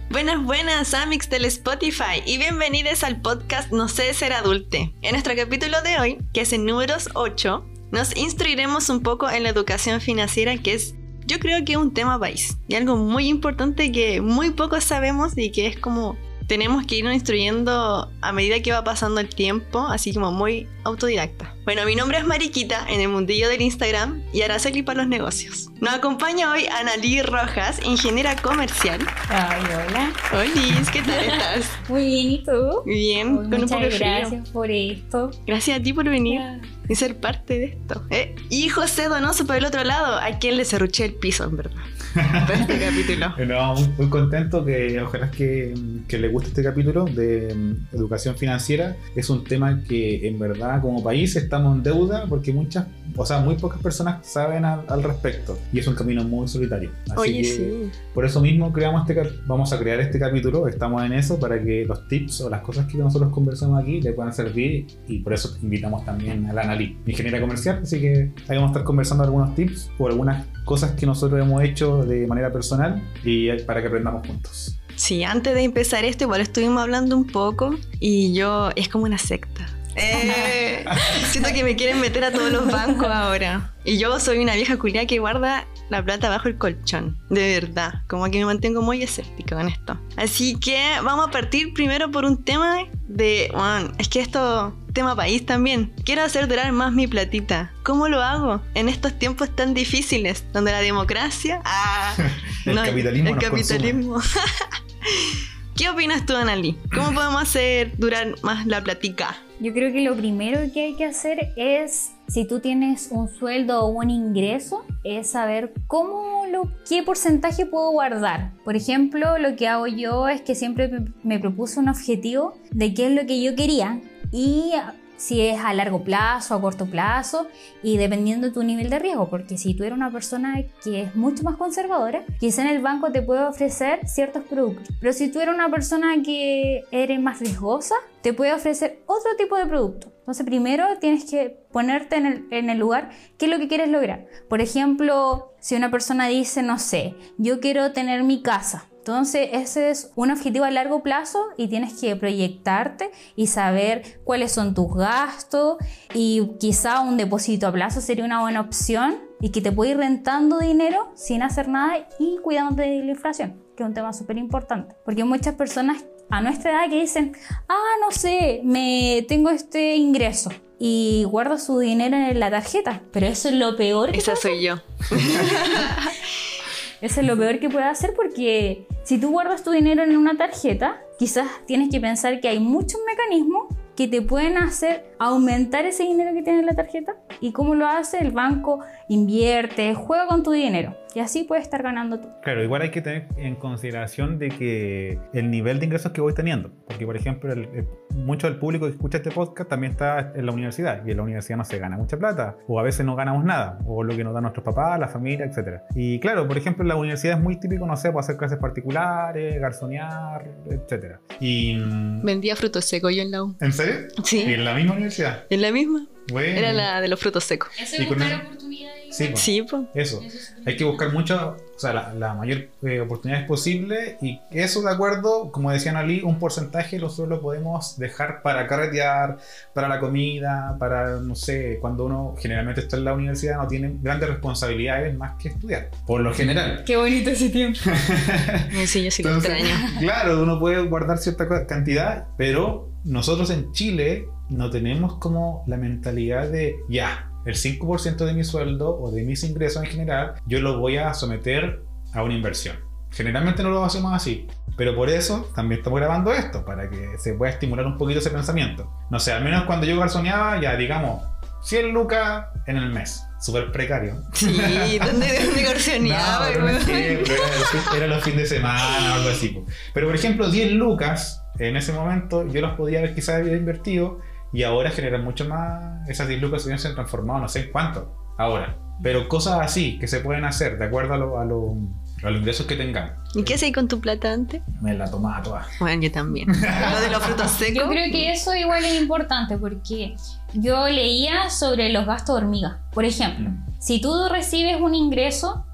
Buenas, buenas, amics del Spotify y bienvenidos al podcast No sé ser adulte. En nuestro capítulo de hoy, que es el número 8, nos instruiremos un poco en la educación financiera, que es, yo creo que es un tema país y algo muy importante que muy pocos sabemos y que es como tenemos que irnos instruyendo a medida que va pasando el tiempo, así como muy autodidacta. Bueno, mi nombre es Mariquita en el mundillo del Instagram y Araceli para los negocios. Nos acompaña hoy Analí Rojas, ingeniera comercial. Ay, hola. Hola, ¿qué tal estás? Muy bien, ¿y tú? Bien, con un poco de frío. Gracias por esto. Gracias a ti por venir y ser parte de esto. Y José Donoso por el otro lado, a quien le serruché el piso, en verdad. Para este capítulo. No, muy contento, que ojalá que le guste este capítulo de educación financiera. Es un tema que en verdad como país estamos en deuda porque muy pocas personas saben al respecto y es un camino muy solitario. Así Oye, que sí. Por eso mismo vamos a crear este capítulo, estamos en eso para que los tips o las cosas que nosotros conversamos aquí le puedan servir, y por eso invitamos también a la Analí, ingeniera comercial, así que ahí vamos a estar conversando algunos tips o algunas cosas que nosotros hemos hecho de manera personal y para que aprendamos juntos. Sí, antes de empezar esto igual estuvimos hablando un poco y es como una secta. Siento que me quieren meter a todos los bancos ahora. Y yo soy una vieja culiá que guarda la plata bajo el colchón. De verdad, como que me mantengo muy escéptica con esto. Así que vamos a partir primero por un tema es que esto, tema país también. Quiero hacer durar más mi platita. ¿Cómo lo hago en estos tiempos tan difíciles donde la democracia... el capitalismo. ¿Qué opinas tú, Analí? ¿Cómo podemos hacer durar más la platica? Yo creo que lo primero que hay que hacer es, si tú tienes un sueldo o un ingreso, es saber qué porcentaje puedo guardar. Por ejemplo, lo que hago yo es que siempre me propuse un objetivo de qué es lo que yo quería y si es a largo plazo, a corto plazo, y dependiendo de tu nivel de riesgo, porque si tú eres una persona que es mucho más conservadora, quizá en el banco te puede ofrecer ciertos productos, pero si tú eres una persona que eres más riesgosa, te puede ofrecer otro tipo de producto. Entonces primero tienes que ponerte en el lugar qué es lo que quieres lograr. Por ejemplo, si una persona dice, no sé, yo quiero tener mi casa, entonces ese es un objetivo a largo plazo y tienes que proyectarte y saber cuáles son tus gastos, y quizá un depósito a plazo sería una buena opción y que te puede ir rentando dinero sin hacer nada y cuidándote de la inflación, que es un tema súper importante, porque hay muchas personas a nuestra edad que dicen, no sé, tengo este ingreso y guarda su dinero en la tarjeta, pero eso es lo peor. Esa soy yo. Eso es lo peor que puedes hacer, porque si tú guardas tu dinero en una tarjeta, quizás tienes que pensar que hay muchos mecanismos que te pueden hacer aumentar ese dinero que tienes en la tarjeta. ¿Y cómo lo hace? El banco invierte, juega con tu dinero y así puedes estar ganando tú. Claro, igual hay que tener en consideración de que el nivel de ingresos que voy teniendo, porque por ejemplo mucho del público que escucha este podcast también está en la universidad, y en la universidad no se gana mucha plata, o a veces no ganamos nada, o lo que nos dan nuestros papás, la familia, etc. Y claro, por ejemplo, en la universidad es muy típico, no sé, hacer clases particulares, garzonear, etc. Y vendía frutos secos yo en la U. ¿En serio? Sí. ¿Y en la misma universidad? ¿En la misma? Bueno. Era la de los frutos secos. Eso es buscar oportunidades. Sí, pues. Eso. Hay que buscar mucho, la mayor oportunidades posible, y eso, de acuerdo, como decía Analí, un porcentaje nosotros lo podemos dejar para carretear, para la comida, para, no sé, cuando uno generalmente está en la universidad no tiene grandes responsabilidades más que estudiar, por lo general. Qué bonito ese tiempo. Sí, yo sí lo extraño. Claro, uno puede guardar cierta cantidad, pero nosotros en Chile no tenemos como la mentalidad de el 5% de mi sueldo o de mis ingresos en general yo lo voy a someter a una inversión. Generalmente no lo hacemos así, pero por eso también estamos grabando esto, para que se pueda estimular un poquito ese pensamiento. No sé, al menos cuando yo garzoneaba, digamos 100 lucas en el mes, súper precario. Sí, ¿dónde garzoneaba? No, era los fines de semana o algo así. Pero por ejemplo 10 lucas en ese momento yo los podía haber quizás invertido, y ahora generan mucho más. Esas 10 lucas se han transformado no sé en cuánto ahora, pero cosas así que se pueden hacer de acuerdo a los ingresos que tengamos. ¿Y qué hacéis con tu plata antes? Me la tomaba toda. Bueno, yo también. Lo de los frutos secos. Yo creo que eso igual es importante, porque yo leía sobre los gastos hormiga. Por ejemplo, si tú recibes un ingreso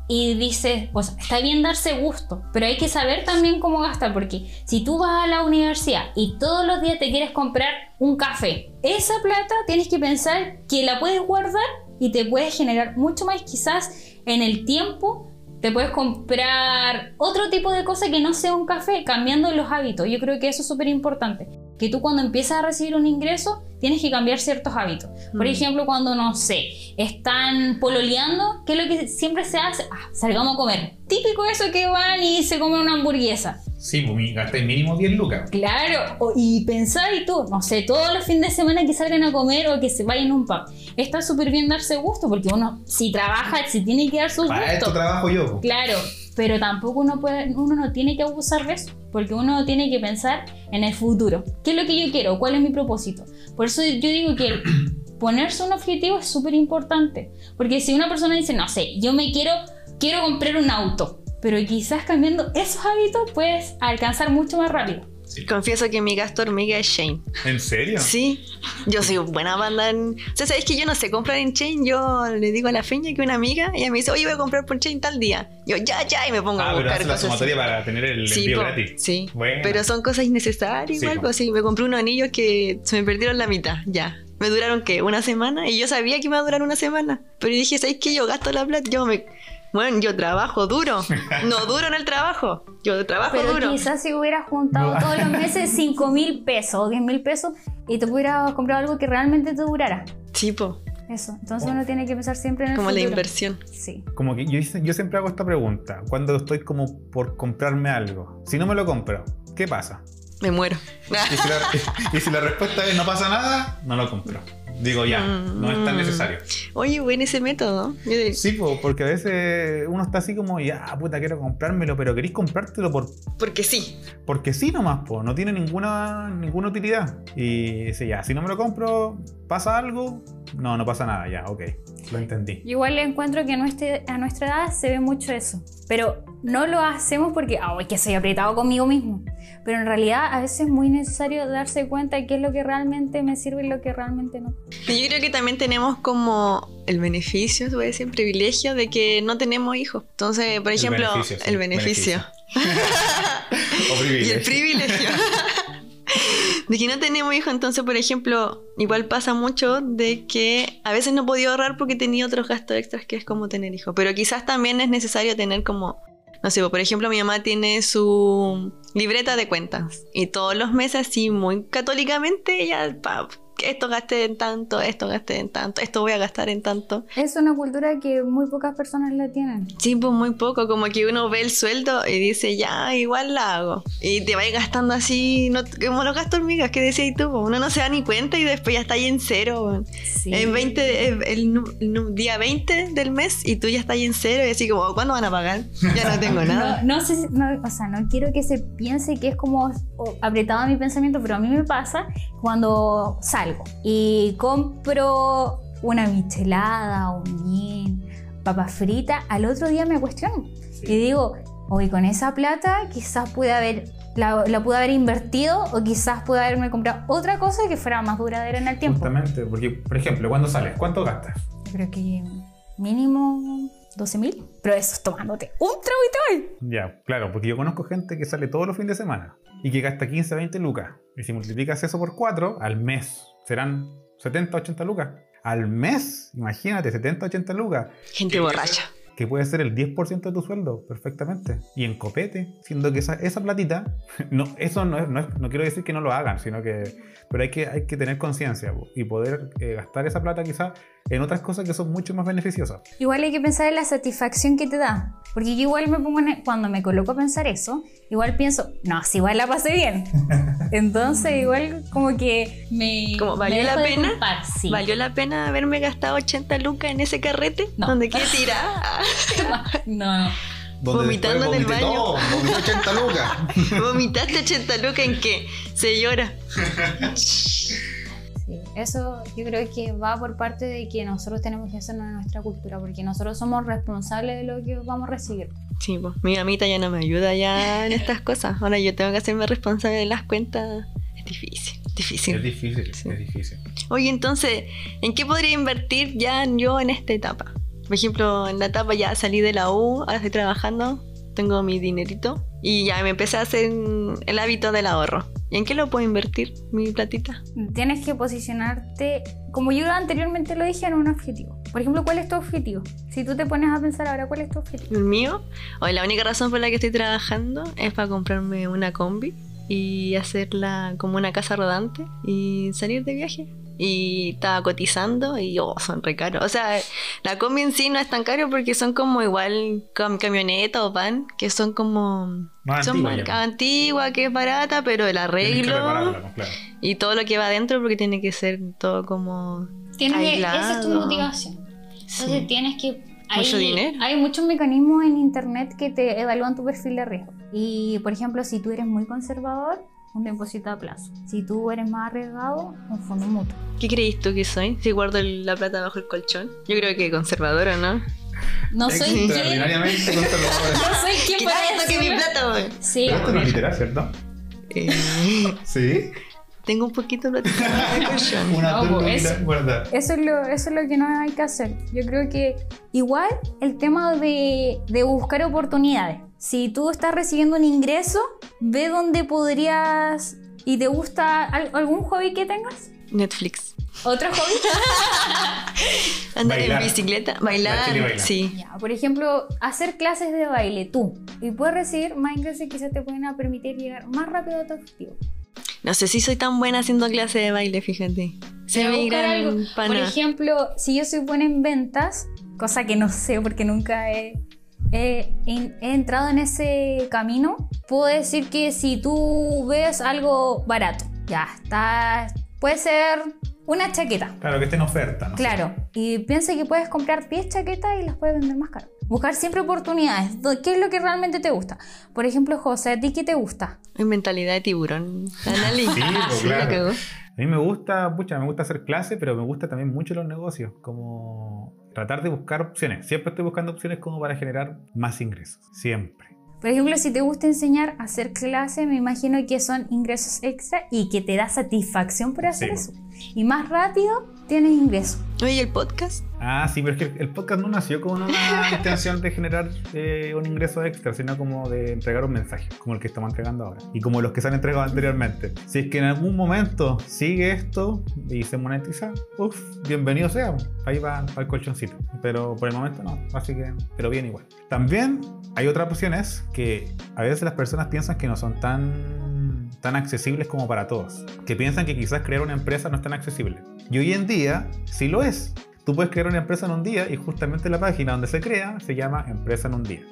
y dices, pues está bien darse gusto, pero hay que saber también cómo gastar, porque si tú vas a la universidad y todos los días te quieres comprar un café, esa plata tienes que pensar que la puedes guardar y te puedes generar mucho más, quizás en el tiempo te puedes comprar otro tipo de cosa que no sea un café, cambiando los hábitos. Yo creo que eso es súper importante, que tú cuando empiezas a recibir un ingreso tienes que cambiar ciertos hábitos. Por ejemplo, cuando, no sé, están pololeando, ¿qué es lo que siempre se hace? Salgamos a comer. Típico eso que van y se comen una hamburguesa. Sí, pues gastáis mínimo 10 lucas. Claro, y pensar y tú, no sé, todos los fines de semana que salgan a comer o que se vayan a un pub. Está súper bien darse gusto, porque uno, si trabaja, se tiene que dar sus gustos. Para esto trabajo yo. Claro, pero tampoco uno no tiene que abusar de eso, porque uno tiene que pensar en el futuro. ¿Qué es lo que yo quiero? ¿Cuál es mi propósito? Por eso yo digo que ponerse un objetivo es súper importante, porque si una persona dice, no sé, yo me quiero comprar un auto, pero quizás cambiando esos hábitos puedes alcanzar mucho más rápido. Sí. Confieso que mi gasto hormiga es Shein. ¿En serio? Sí, yo soy buena para andar en... O sea, ¿sabes que yo no sé comprar en Shein? Yo le digo a la feña que una amiga, ella me dice, oye, voy a comprar por Shein tal día. Yo, ya, y me pongo a buscar pero hace la cosas sumatoria así para tener el envío gratis. Sí, bueno. Pero son cosas innecesarias igual, pues sí, me compré unos anillos que se me perdieron la mitad, ya. Me duraron, ¿qué? ¿Una semana? Y yo sabía que me iba a durar una semana. Pero dije, ¿sabes qué? Yo gasto la plata, Bueno, yo trabajo duro. No duro en el trabajo. Yo trabajo duro. Pero quizás si hubieras juntado todos los meses 5,000 pesos o 10,000 pesos y te hubieras comprado algo que realmente te durara. Sí, po. Eso. Entonces uno tiene que pensar siempre en el como futuro. La inversión. Sí. Como que yo siempre hago esta pregunta. Cuando estoy como por comprarme algo. Si no me lo compro, ¿qué pasa? Me muero. Y si la respuesta es no pasa nada, no lo compro. Digo ya, no es tan necesario. Oye, bueno ese método. Sí, porque a veces uno está así como, ya, puta, quiero comprármelo, pero queréis comprártelo porque sí. Porque sí nomás, no tiene ninguna utilidad. Y dice, ya, si no me lo compro, ¿pasa algo? No pasa nada, ya, ok, lo entendí. Yo igual le encuentro que a nuestra edad se ve mucho eso, pero no lo hacemos porque, que soy apretado conmigo mismo. Pero en realidad a veces es muy necesario darse cuenta de qué es lo que realmente me sirve y lo que realmente no. Yo creo que también tenemos como el beneficio, se puede decir, privilegio de que no tenemos hijos. Entonces, por ejemplo, el beneficio. O privilegio. Y el privilegio. De que no tenemos hijos, entonces, por ejemplo, igual pasa mucho de que a veces no podía ahorrar porque tenía otros gastos extras que es como tener hijos. Pero quizás también es necesario tener como, no sé, por ejemplo, mi mamá tiene su libreta de cuentas y todos los meses, así muy católicamente, ella, esto gasté en tanto, esto gasté en tanto, esto voy a gastar en tanto. Es una cultura que muy pocas personas la tienen. Sí, pues muy poco, como que uno ve el sueldo y dice, ya, igual la hago. Y te vas gastando así, como los gastos hormigas que decías tú, uno no se da ni cuenta y después ya está ahí en cero. Sí. En 20, el día 20 del mes y tú ya estás ahí en cero y así como, ¿cuándo van a pagar? Ya no tengo nada. No sé, o sea, no quiero que se piense que es como apretado mi pensamiento, pero a mí me pasa cuando salgo y compro una michelada, un bien, papas fritas, al otro día me cuestiono y digo, hoy con esa plata quizás la pude haber invertido o quizás pude haberme comprado otra cosa que fuera más duradera en el tiempo. Justamente, porque, por ejemplo, cuando sales, ¿cuánto gastas? Yo creo que mínimo 12,000, pero eso es tomándote un trago y te. Ya, claro, porque yo conozco gente que sale todos los fines de semana y que gasta 15, 20 lucas. Y si multiplicas eso por 4, al mes serán 70, 80 lucas. Al mes, imagínate, 70, 80 lucas. Gente borracha. Que puede ser el 10% de tu sueldo, perfectamente. Y en copete, siendo que esa platita, no quiero decir que no lo hagan, sino que, pero hay que tener conciencia y poder gastar esa plata quizás en otras cosas que son mucho más beneficiosas. Igual hay que pensar en la satisfacción que te da, porque yo igual me pongo, cuando me coloco a pensar eso, igual pienso, no, si igual la pasé bien. Entonces igual como que como valió la pena, sí. ¿Valió la pena haberme gastado 80 lucas en ese carrete? No. ¿Donde quedé tirada? No. Vomitando en el baño. Vomité 80 lucas. ¿Vomitaste 80 lucas en qué? Se llora. Sí, eso yo creo que va por parte de que nosotros tenemos que hacernos de nuestra cultura, porque nosotros somos responsables de lo que vamos a recibir. Sí, pues mi mamita ya no me ayuda ya en estas cosas. Ahora yo tengo que hacerme responsable de las cuentas. Es difícil. Es difícil, sí. Es difícil. Oye, entonces, ¿en qué podría invertir ya yo en esta etapa? Por ejemplo, en la etapa ya salí de la U, ahora estoy trabajando, tengo mi dinerito y ya me empecé a hacer el hábito del ahorro. ¿Y en qué lo puedo invertir mi platita? Tienes que posicionarte, como yo anteriormente lo dije, en un objetivo. Por ejemplo, ¿cuál es tu objetivo? Si tú te pones a pensar ahora, ¿cuál es tu objetivo? El mío, hoy la única razón por la que estoy trabajando es para comprarme una combi y hacerla como una casa rodante y salir de viaje. Y estaba cotizando y son re caros. O sea, la combi en sí no es tan caro porque son como igual camioneta o van, que son como... Más son antigua marca ya. antigua, que es barata, pero el Tienes que arreglo repararla, pues, claro. y todo lo que va adentro, porque tiene que ser todo como Esa es tu aislado. motivación. Entonces Sí. tienes que... Mucho dinero. Hay muchos mecanismos en internet que te evalúan tu perfil de riesgo. Y, por ejemplo, si tú eres muy conservador, un depósito a plazo. Si tú eres más arriesgado, un fondo mutuo. ¿Qué crees tú que soy? Si guardo la plata bajo el colchón. Yo creo que conservadora, ¿no? No soy quien... Extraordinariamente conservadora. No soy quien ¿Qué para tal esto que mi decirlo. plata, güey? Sí, Pero esto no es literal, ¿cierto? Sí. Tengo un poquito de plata bajo el colchón. Una No, tortuga pues, guardada. eso es lo que no hay que hacer. Yo creo que igual el tema de buscar oportunidades. Si tú estás recibiendo un ingreso, ve dónde podrías... ¿Y te gusta algún hobby que tengas? Netflix. ¿Otro hobby? Andar Bailar. en bicicleta, La bailar, Chile baila. sí. Ya, por ejemplo, hacer clases de baile tú. Y puedes recibir más ingresos y quizás te pueden permitir llegar más rápido a tu objetivo. No sé si soy tan buena haciendo clase de baile, fíjate. Se Pero me buscar algo. irán Por pana. ejemplo, si yo soy buena en ventas, cosa que no sé porque nunca he entrado en ese camino, puedo decir que si tú ves algo barato, ya está, puede ser una chaqueta, Claro, que esté en oferta, ¿no? claro, y piensa que puedes comprar 10 chaquetas y las puedes vender más caro. Buscar siempre oportunidades. ¿Qué es lo que realmente te gusta? Por ejemplo, José, ¿a ti qué te gusta? En mentalidad de tiburón. Analí. Sí, pues, la claro. cagó. A mí me gusta, me gusta hacer clase, pero me gusta también mucho los negocios, como tratar de buscar opciones. Siempre estoy buscando opciones como para generar más ingresos, siempre. Por ejemplo, si te gusta enseñar a hacer clase, me imagino que son ingresos extra y que te da satisfacción por hacer Sí. eso. Y más rápido tienes ingresos. Oye, ¿el podcast? Ah, sí, pero es que el podcast no nació con una intención de generar un ingreso extra, sino como de entregar un mensaje, como el que estamos entregando ahora, y como los que se han entregado anteriormente. Si es que en algún momento sigue esto y se monetiza, bienvenido sea, ahí va el colchoncito. Pero por el momento no, así que, pero bien igual. También hay otras opciones que a veces las personas piensan que no son tan accesibles como para todos, que piensan que quizás crear una empresa no es tan accesible. Y hoy en día sí lo es. Tú puedes crear una empresa en un día y justamente la página donde se crea se llama Empresa en un día.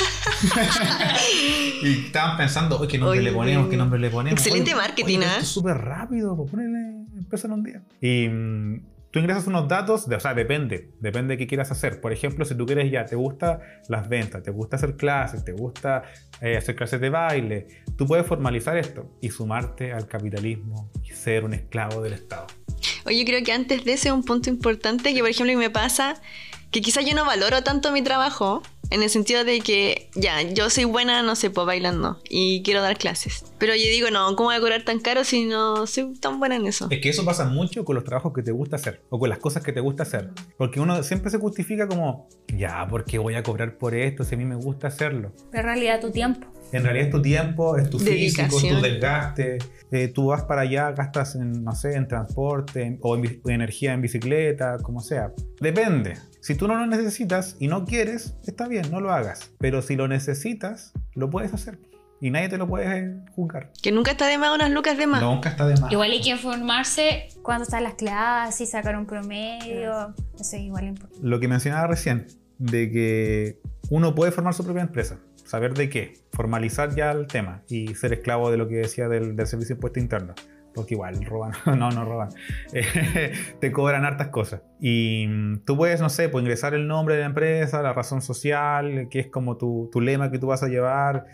Y estaban pensando, ¿qué nombre Oye, le ponemos? ¿Qué nombre le ponemos? excelente marketing, pero ¿eh? esto es súper rápido, pues ponele Empresa en un día. Y tú ingresas unos datos, o sea, depende de qué quieras hacer. Por ejemplo, si tú quieres te gusta las ventas, te gusta hacer clases, te gusta hacer clases de baile, tú puedes formalizar esto y sumarte al capitalismo y ser un esclavo del Estado. Oye, yo creo que antes de ese un punto importante que, por ejemplo, me pasa que quizás yo no valoro tanto mi trabajo, en el sentido de que, ya, yo soy buena, no sé, pues bailando y quiero dar clases. Pero yo digo, no, ¿cómo voy a cobrar tan caro si no soy tan buena en eso? Es que eso pasa mucho con los trabajos que te gusta hacer o con las cosas que te gusta hacer. Porque uno siempre se justifica como, ya, ¿por qué voy a cobrar por esto si a mí me gusta hacerlo? Pero en realidad tu tiempo. En realidad es tu tiempo, es tu físico, es tu Dedicación. desgaste. Tú vas para allá, gastas en, no sé, en transporte o en energía en bicicleta, como sea. Depende. Si tú no lo necesitas y no quieres, está bien, no lo hagas. Pero si lo necesitas, lo puedes hacer. Y nadie te lo puede juzgar. Que nunca está de más unas lucas de más. Nunca está de más. Igual hay que informarse cuando están las clases y sacar un promedio. Eso es igual importante. Lo que mencionaba recién, de que uno puede formar su propia empresa. Saber de qué, formalizar ya el tema y ser esclavo de lo que decía del servicio de impuesto interno. Porque igual roban, no roban, te cobran hartas cosas. Y tú puedes, no sé, pues ingresar el nombre de la empresa, la razón social, que es como tu lema que tú vas a llevar,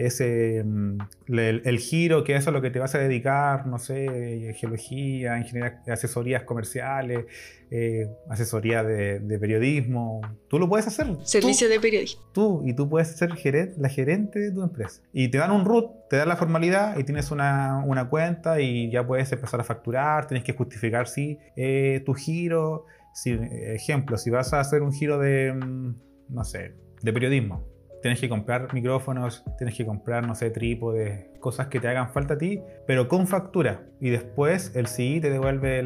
el giro, que eso es a lo que te vas a dedicar, no sé, geología, ingeniería, asesorías comerciales, asesoría de periodismo. Tú lo puedes hacer. Servicio de periodismo. Y tú puedes ser la gerente de tu empresa. Y te dan un RUT, te dan la formalidad y tienes una cuenta y ya puedes empezar a facturar, tienes que justificar tu giro, ejemplo, si vas a hacer un giro de, no sé, de periodismo, tienes que comprar micrófonos, tienes que comprar, no sé, trípodes, cosas que te hagan falta a ti, pero con factura. Y después el CI te devuelve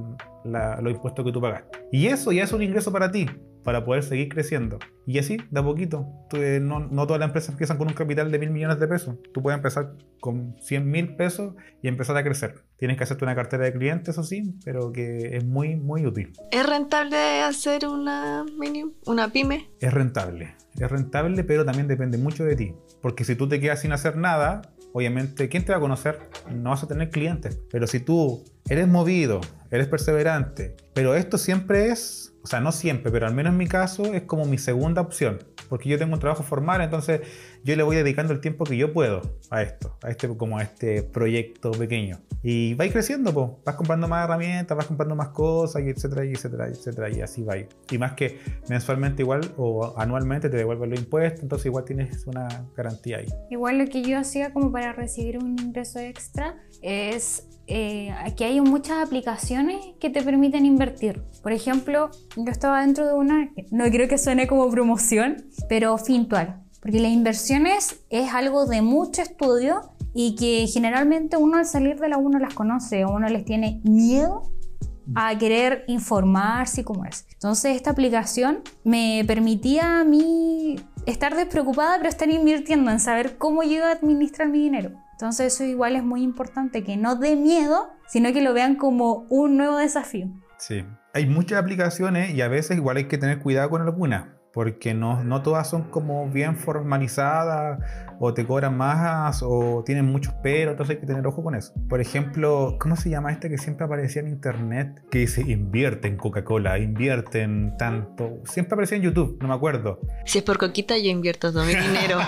los impuestos que tú pagaste. Y eso ya es un ingreso para ti, para poder seguir creciendo. Y así, de a poquito. No todas las empresas empiezan con un capital de 1.000 millones de pesos. Tú puedes empezar con 100.000 pesos y empezar a crecer. Tienes que hacerte una cartera de clientes, eso sí, pero que es muy, muy útil. ¿Es rentable hacer una pyme? Es rentable, pero también depende mucho de ti. Porque si tú te quedas sin hacer nada, obviamente, ¿quién te va a conocer? No vas a tener clientes. Pero si tú eres movido, eres perseverante, pero esto siempre es, o sea, no siempre, pero al menos en mi caso es como mi segunda opción. Porque yo tengo un trabajo formal, entonces yo le voy dedicando el tiempo que yo puedo a esto, a este proyecto pequeño. Y vais creciendo, po. Vas comprando más herramientas, vas comprando más cosas, y etcétera, y etcétera, y etcétera, y así va. Y más que mensualmente igual o anualmente te devuelven los impuestos, entonces igual tienes una garantía ahí. Igual lo que yo hacía como para recibir un ingreso extra es que hay muchas aplicaciones que te permiten invertir. Por ejemplo, yo estaba dentro de una, no creo que suene como promoción, pero Fintual. Porque las inversiones es algo de mucho estudio y que generalmente uno al salir de la uno las conoce, o uno les tiene miedo a querer informarse y cómo es. Entonces esta aplicación me permitía a mí estar despreocupada, pero estar invirtiendo en saber cómo yo iba a administrar mi dinero. Entonces eso igual es muy importante, que no dé miedo, sino que lo vean como un nuevo desafío. Sí, hay muchas aplicaciones y a veces igual hay que tener cuidado con algunas, porque no todas son como bien formalizadas o te cobran más o tienen muchos peros, entonces hay que tener ojo con eso. Por ejemplo, ¿cómo se llama este que siempre aparecía en internet? Que dice, invierte en Coca-Cola, invierte en tanto. Siempre aparecía en YouTube, no me acuerdo. Si es por coquita, yo invierto todo mi dinero.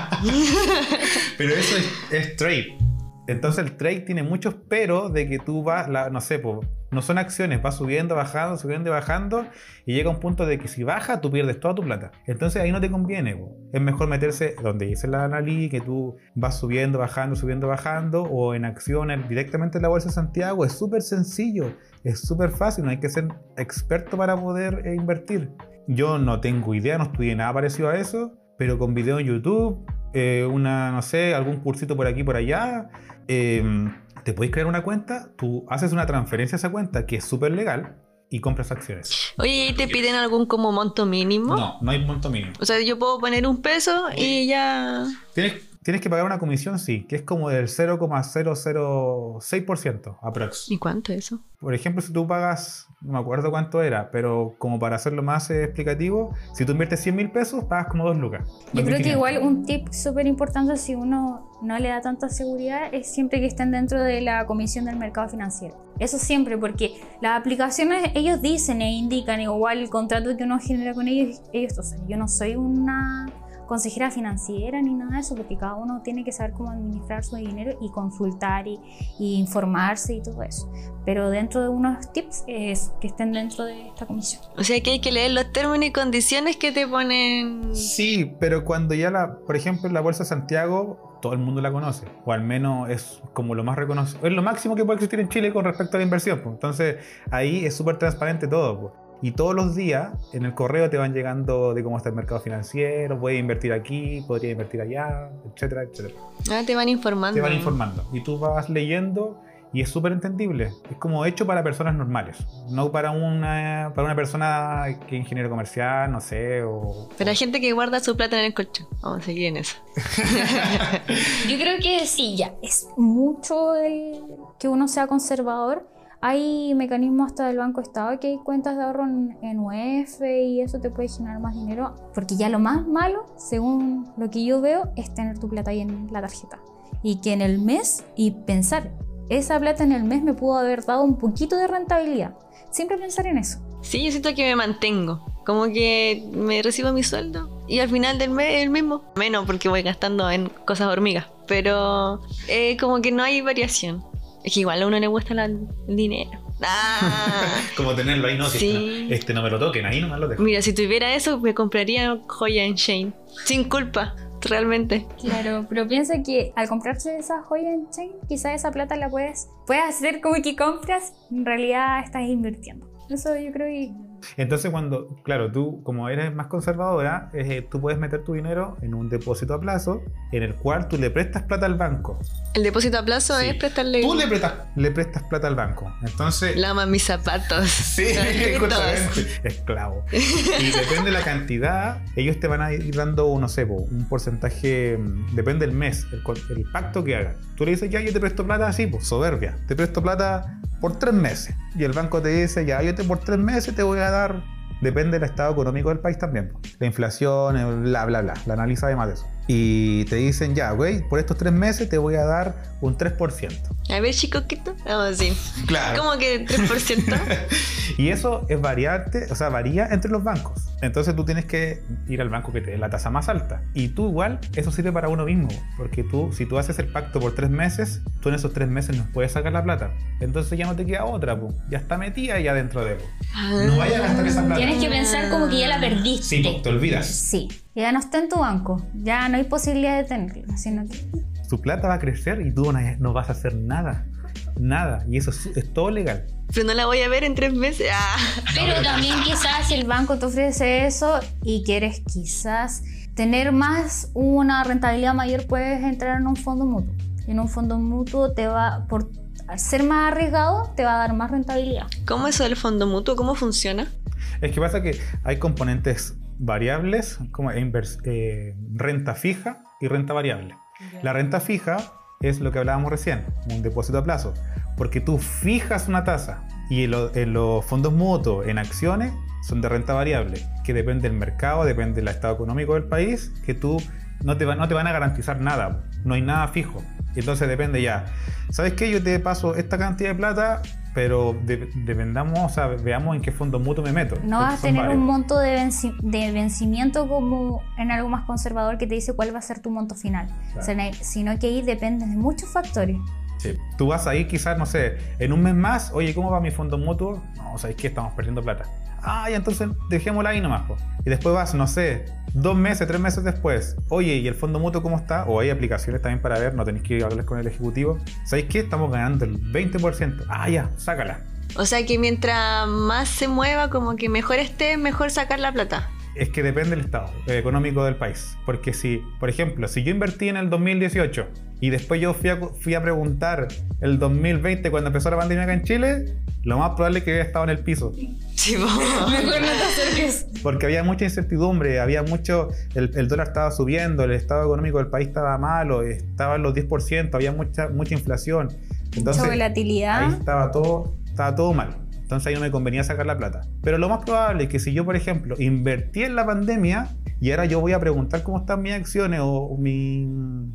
Pero eso es trade. Entonces el trade tiene muchos peros de que tú vas, no sé, no son acciones, vas subiendo, bajando y llega un punto de que si baja tú pierdes toda tu plata. Entonces ahí no te conviene, es mejor meterse donde dice la analí, que tú vas subiendo, bajando, o en acciones directamente en la Bolsa de Santiago. Es súper sencillo, es súper fácil, no hay que ser experto para poder invertir. Yo no tengo idea, no estudié nada parecido a eso, pero con video en YouTube, no sé, algún cursito por aquí por allá, te podéis crear una cuenta, tú haces una transferencia a esa cuenta que es súper legal y compras acciones. Oye, ¿y te piden algún como monto mínimo? No hay monto mínimo. O sea, yo puedo poner $1 y ya... Tienes que pagar una comisión, sí, que es como del 0,006% aprox. ¿Y cuánto es eso? Por ejemplo, si tú pagas, no me acuerdo cuánto era, pero como para hacerlo más explicativo, si tú inviertes 100.000 pesos, pagas como 2 lucas. Yo creo que igual un tip súper importante si uno no le da tanta seguridad es siempre que estén dentro de la comisión del mercado financiero. Eso siempre, porque las aplicaciones, ellos dicen e indican, igual el contrato que uno genera con ellos, o sea, yo no soy una consejera financiera ni nada de eso, porque cada uno tiene que saber cómo administrar su dinero y consultar y informarse y todo eso. Pero dentro de unos tips es que estén dentro de esta comisión. O sea que hay que leer los términos y condiciones que te ponen. Sí, pero cuando ya por ejemplo, la Bolsa de Santiago, todo el mundo la conoce, o al menos es como lo más reconocido, es lo máximo que puede existir en Chile con respecto a la inversión, pues. Entonces ahí es súper transparente todo, pues. Y todos los días en el correo te van llegando de cómo está el mercado financiero, puedes invertir aquí, podrías invertir allá, etcétera, etcétera. Te van informando. Te van informando. Y tú vas leyendo y es súper entendible. Es como hecho para personas normales, no para una persona que es ingeniero comercial, no sé, o... Pero hay gente que guarda su plata en el colchón. Vamos a seguir en eso. Yo creo que sí, ya es mucho que uno sea conservador. Hay mecanismos hasta del Banco Estado que hay cuentas de ahorro en UF y eso te puede generar más dinero, porque ya lo más malo, según lo que yo veo, es tener tu plata ahí en la tarjeta y que en el mes, y pensar, esa plata en el mes me pudo haber dado un poquito de rentabilidad. Siempre pensar en eso. Sí, yo siento que me mantengo, como que me recibo mi sueldo y al final del mes el mismo, menos porque voy gastando en cosas hormigas, pero como que no hay variación. Es que igual a uno le gusta el dinero. Como tenerlo ahí, ¿no? Sí. No me lo toquen, ahí no me lo dejo. Mira, si tuviera eso, me compraría joya en Shein. Sin culpa, realmente. Claro, pero piensa que al comprarse esa joya en Shein, quizás esa plata la puedes hacer como que compras, en realidad estás invirtiendo. Eso yo creo que Entonces cuando, claro, tú como eres más conservadora, tú puedes meter tu dinero en un depósito a plazo en el cual tú le prestas plata al banco. El depósito a plazo Sí. es prestarle... Tú le prestas plata al banco. Entonces... Lama mis zapatos. Sí, justamente, esclavo. Y depende de la cantidad, ellos te van a ir dando, no sé, un porcentaje, depende del mes, el pacto que hagan. Tú le dices, ya, yo te presto plata así, pues soberbia. Te presto plata por 3 meses. Y el banco te dice, ya, por 3 meses te voy a dar, depende del estado económico del país también. La inflación, bla, bla, bla. La analiza además de eso. Y te dicen, ya, güey, por estos 3 meses te voy a dar un 3%. A ver, chicoquito. Vamos así. Claro. ¿Cómo que 3%? Y eso es variante, o sea, varía entre los bancos. Entonces tú tienes que ir al banco que te dé la tasa más alta. Y tú igual, eso sirve para uno mismo. Porque tú, si tú haces el pacto por 3 meses, tú en esos 3 meses no puedes sacar la plata. Entonces ya no te queda otra, po. Ya está metida ya dentro de vos. No vayas a gastar esa plata. Tienes que pensar como que ya la perdiste. Sí, po, te olvidas. Sí, ya no está en tu banco, ya no hay posibilidad de tenerla, sino que... Tu plata va a crecer y tú no vas a hacer nada. Nada. Y eso es todo legal. Pero no la voy a ver en 3 meses. Ah. Pero también quizás si el banco te ofrece eso y quieres quizás tener más, una rentabilidad mayor, puedes entrar en un fondo mutuo. Y en un fondo mutuo te va, por ser más arriesgado, te va a dar más rentabilidad. ¿Cómo es eso del fondo mutuo? ¿Cómo funciona? Es que pasa que hay componentes variables como renta fija y renta variable. La renta fija es lo que hablábamos recién, un depósito a plazo, porque tú fijas una tasa y en los fondos mutuos, en acciones, son de renta variable, que depende del mercado, depende del estado económico del país, que tú no te van a garantizar nada, no hay nada fijo. Y entonces depende ya, ¿sabes qué? Yo te paso esta cantidad de plata, pero dependamos, o sea, veamos en qué fondo mutuo me meto. No vas a tener un monto de vencimiento como en algo más conservador que te dice cuál va a ser tu monto final. Claro. O sea, sino que ahí depende de muchos factores. Sí. Tú vas ahí quizás, no sé, en un mes más, oye, ¿cómo va mi fondo mutuo? No, ¿sabes qué? Estamos perdiendo plata. Ah, y entonces dejémosla ahí nomás, po. Y después vas, no sé, 2 meses, 3 meses después. Oye, ¿y el fondo mutuo cómo está? O hay aplicaciones también para ver, no tenéis que ir a hablar con el ejecutivo. ¿Sabéis qué? Estamos ganando el 20%. Ah, ya, sácala. O sea que mientras más se mueva, como que mejor esté, mejor sacar la plata. Es que depende del estado económico del país. Porque si, por ejemplo, si yo invertí en el 2018 y después yo fui a preguntar el 2020 cuando empezó la pandemia acá en Chile, lo más probable es que hubiera estado en el piso. Sí, Mejor no te acerques. Porque había mucha incertidumbre, había mucho, el dólar estaba subiendo, el estado económico del país estaba malo, estaba en los 10%, había mucha inflación. Entonces, mucha volatilidad. ahí estaba todo mal. Entonces ahí no me convenía sacar la plata. Pero lo más probable es que si yo, por ejemplo, invertí en la pandemia y ahora yo voy a preguntar cómo están mis acciones o mis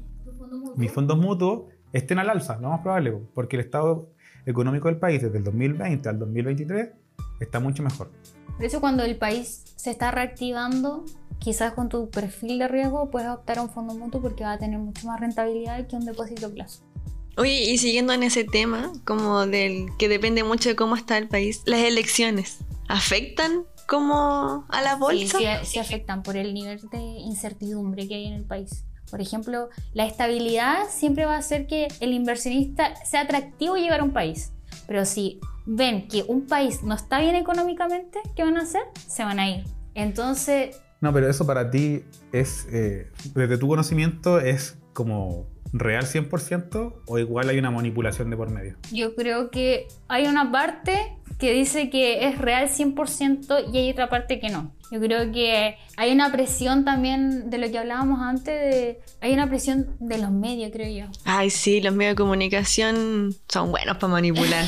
fondos mutuos, estén al alza, lo más probable, porque el estado económico del país desde el 2020 al 2023 está mucho mejor. Por eso cuando el país se está reactivando, quizás con tu perfil de riesgo puedes optar a un fondo mutuo porque va a tener mucho más rentabilidad que un depósito a plazo. Oye, y siguiendo en ese tema, como del que depende mucho de cómo está el país, ¿las elecciones afectan como a la bolsa? Sí afectan por el nivel de incertidumbre que hay en el país. Por ejemplo, la estabilidad siempre va a hacer que el inversionista sea atractivo llegar a un país. Pero si ven que un país no está bien económicamente, ¿qué van a hacer? Se van a ir. Entonces... No, pero eso para ti es, desde tu conocimiento, es como real 100% o igual hay una manipulación de por medio. Yo creo que hay una parte que dice que es real 100% y hay otra parte que no. Yo creo que hay una presión también de lo que hablábamos antes, hay una presión de los medios, creo yo. Ay, sí, los medios de comunicación son buenos para manipular.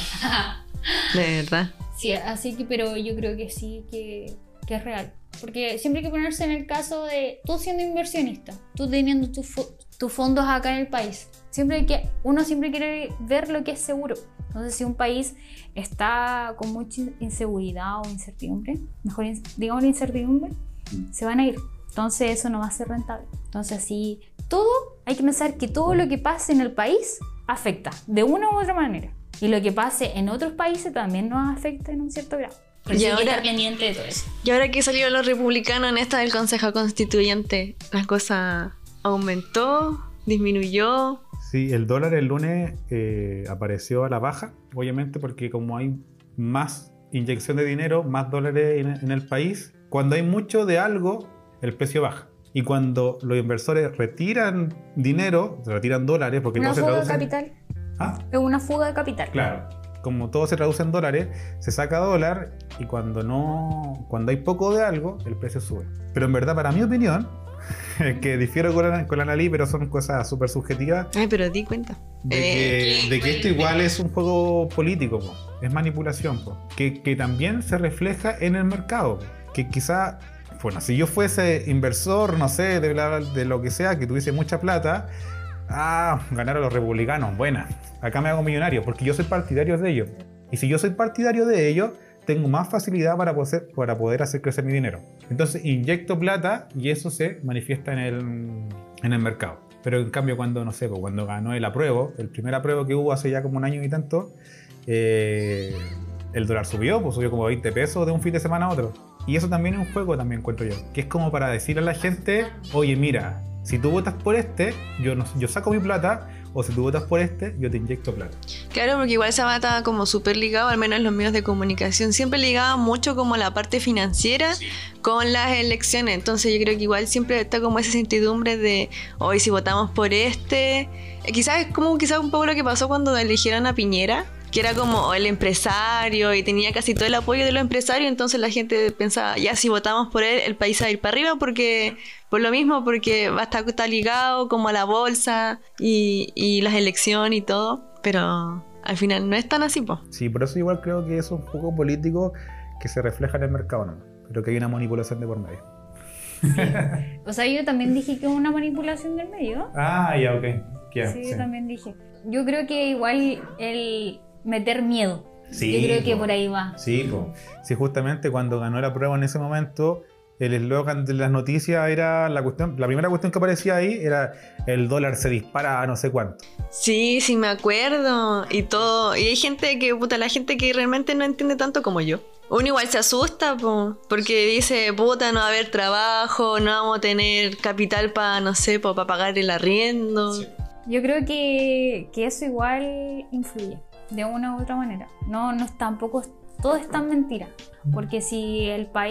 De verdad. Sí, así que, pero yo creo que sí, que es real. Porque siempre hay que ponerse en el caso de tú siendo inversionista, tú teniendo tus fondos acá en el país. Uno siempre quiere ver lo que es seguro. Entonces, si un país está con mucha inseguridad o incertidumbre, mejor digamos incertidumbre, se van a ir. Entonces, eso no va a ser rentable. Entonces, sí, hay que pensar que todo lo que pase en el país afecta de una u otra manera. Y lo que pase en otros países también nos afecta en un cierto grado. Pero sí hay que estar pendiente de todo eso. Y ahora que salieron los republicanos en esta del Consejo Constituyente, ¿la cosa aumentó? ¿Disminuyó? Sí, el dólar el lunes apareció a la baja, obviamente porque como hay más inyección de dinero, más dólares en el país. Cuando hay mucho de algo, el precio baja. Y cuando los inversores retiran dinero, retiran dólares, porque una todo se fuga traduce... de capital. ¿Ah? Es una fuga de capital. Claro. Como todo se traduce en dólares, se saca dólar y cuando hay poco de algo, el precio sube. Pero en verdad, para mi opinión, que difiero con la Analí, pero son cosas súper subjetivas. Ay, pero di cuenta. De que esto igual es un juego político, po. Es manipulación, po. Que también se refleja en el mercado, po. Que quizá, bueno, si yo fuese inversor, no sé, de lo que sea, que tuviese mucha plata, ganaron los republicanos, buena, acá me hago millonario, porque yo soy partidario de ellos. Y si yo soy partidario de ellos, tengo más facilidad para poder hacer crecer mi dinero. Entonces inyecto plata y eso se manifiesta en el mercado. Pero en cambio cuando, no sé, pues cuando ganó el primer apruebo que hubo hace ya como un año y tanto, el dólar subió como 20 pesos de un fin de semana a otro. Y eso también es un juego, también encuentro yo, que es como para decirle a la gente, oye, mira, si tú votas por yo saco mi plata, o si tú votas por yo te inyecto plata. Claro, porque igual Sama estaba como súper ligado, al menos en los medios de comunicación, siempre ligaba mucho como la parte financiera con las elecciones. Entonces yo creo que igual siempre está como esa incertidumbre de, hoy si votamos por quizás un poco lo que pasó cuando eligieron a Piñera, que era como el empresario y tenía casi todo el apoyo de los empresarios, entonces la gente pensaba, ya si votamos por él, el país va a ir para arriba por lo mismo, porque va a estar ligado como a la bolsa y las elecciones y todo, pero al final no es tan así, po. Sí, por eso igual creo que es un juego político que se refleja en el mercado, ¿no? Creo que hay una manipulación de por medio. O sea, yo también dije que es una manipulación del medio. Ya, ok. Yeah, sí, yo también dije. Yo creo que igual el meter miedo. Sí, yo creo que por ahí va. Sí, sí, justamente cuando ganó la prueba en ese momento, el eslogan de las noticias era la primera cuestión que aparecía ahí era el dólar se dispara a no sé cuánto. Sí, me acuerdo. Y todo. Y hay gente la gente que realmente no entiende tanto como yo. Uno igual se asusta, porque dice, no va a haber trabajo, no vamos a tener capital para, no sé, para pagar el arriendo. Sí. Yo creo que eso igual influye, de una u otra manera. No tampoco todo es tan mentira. Porque si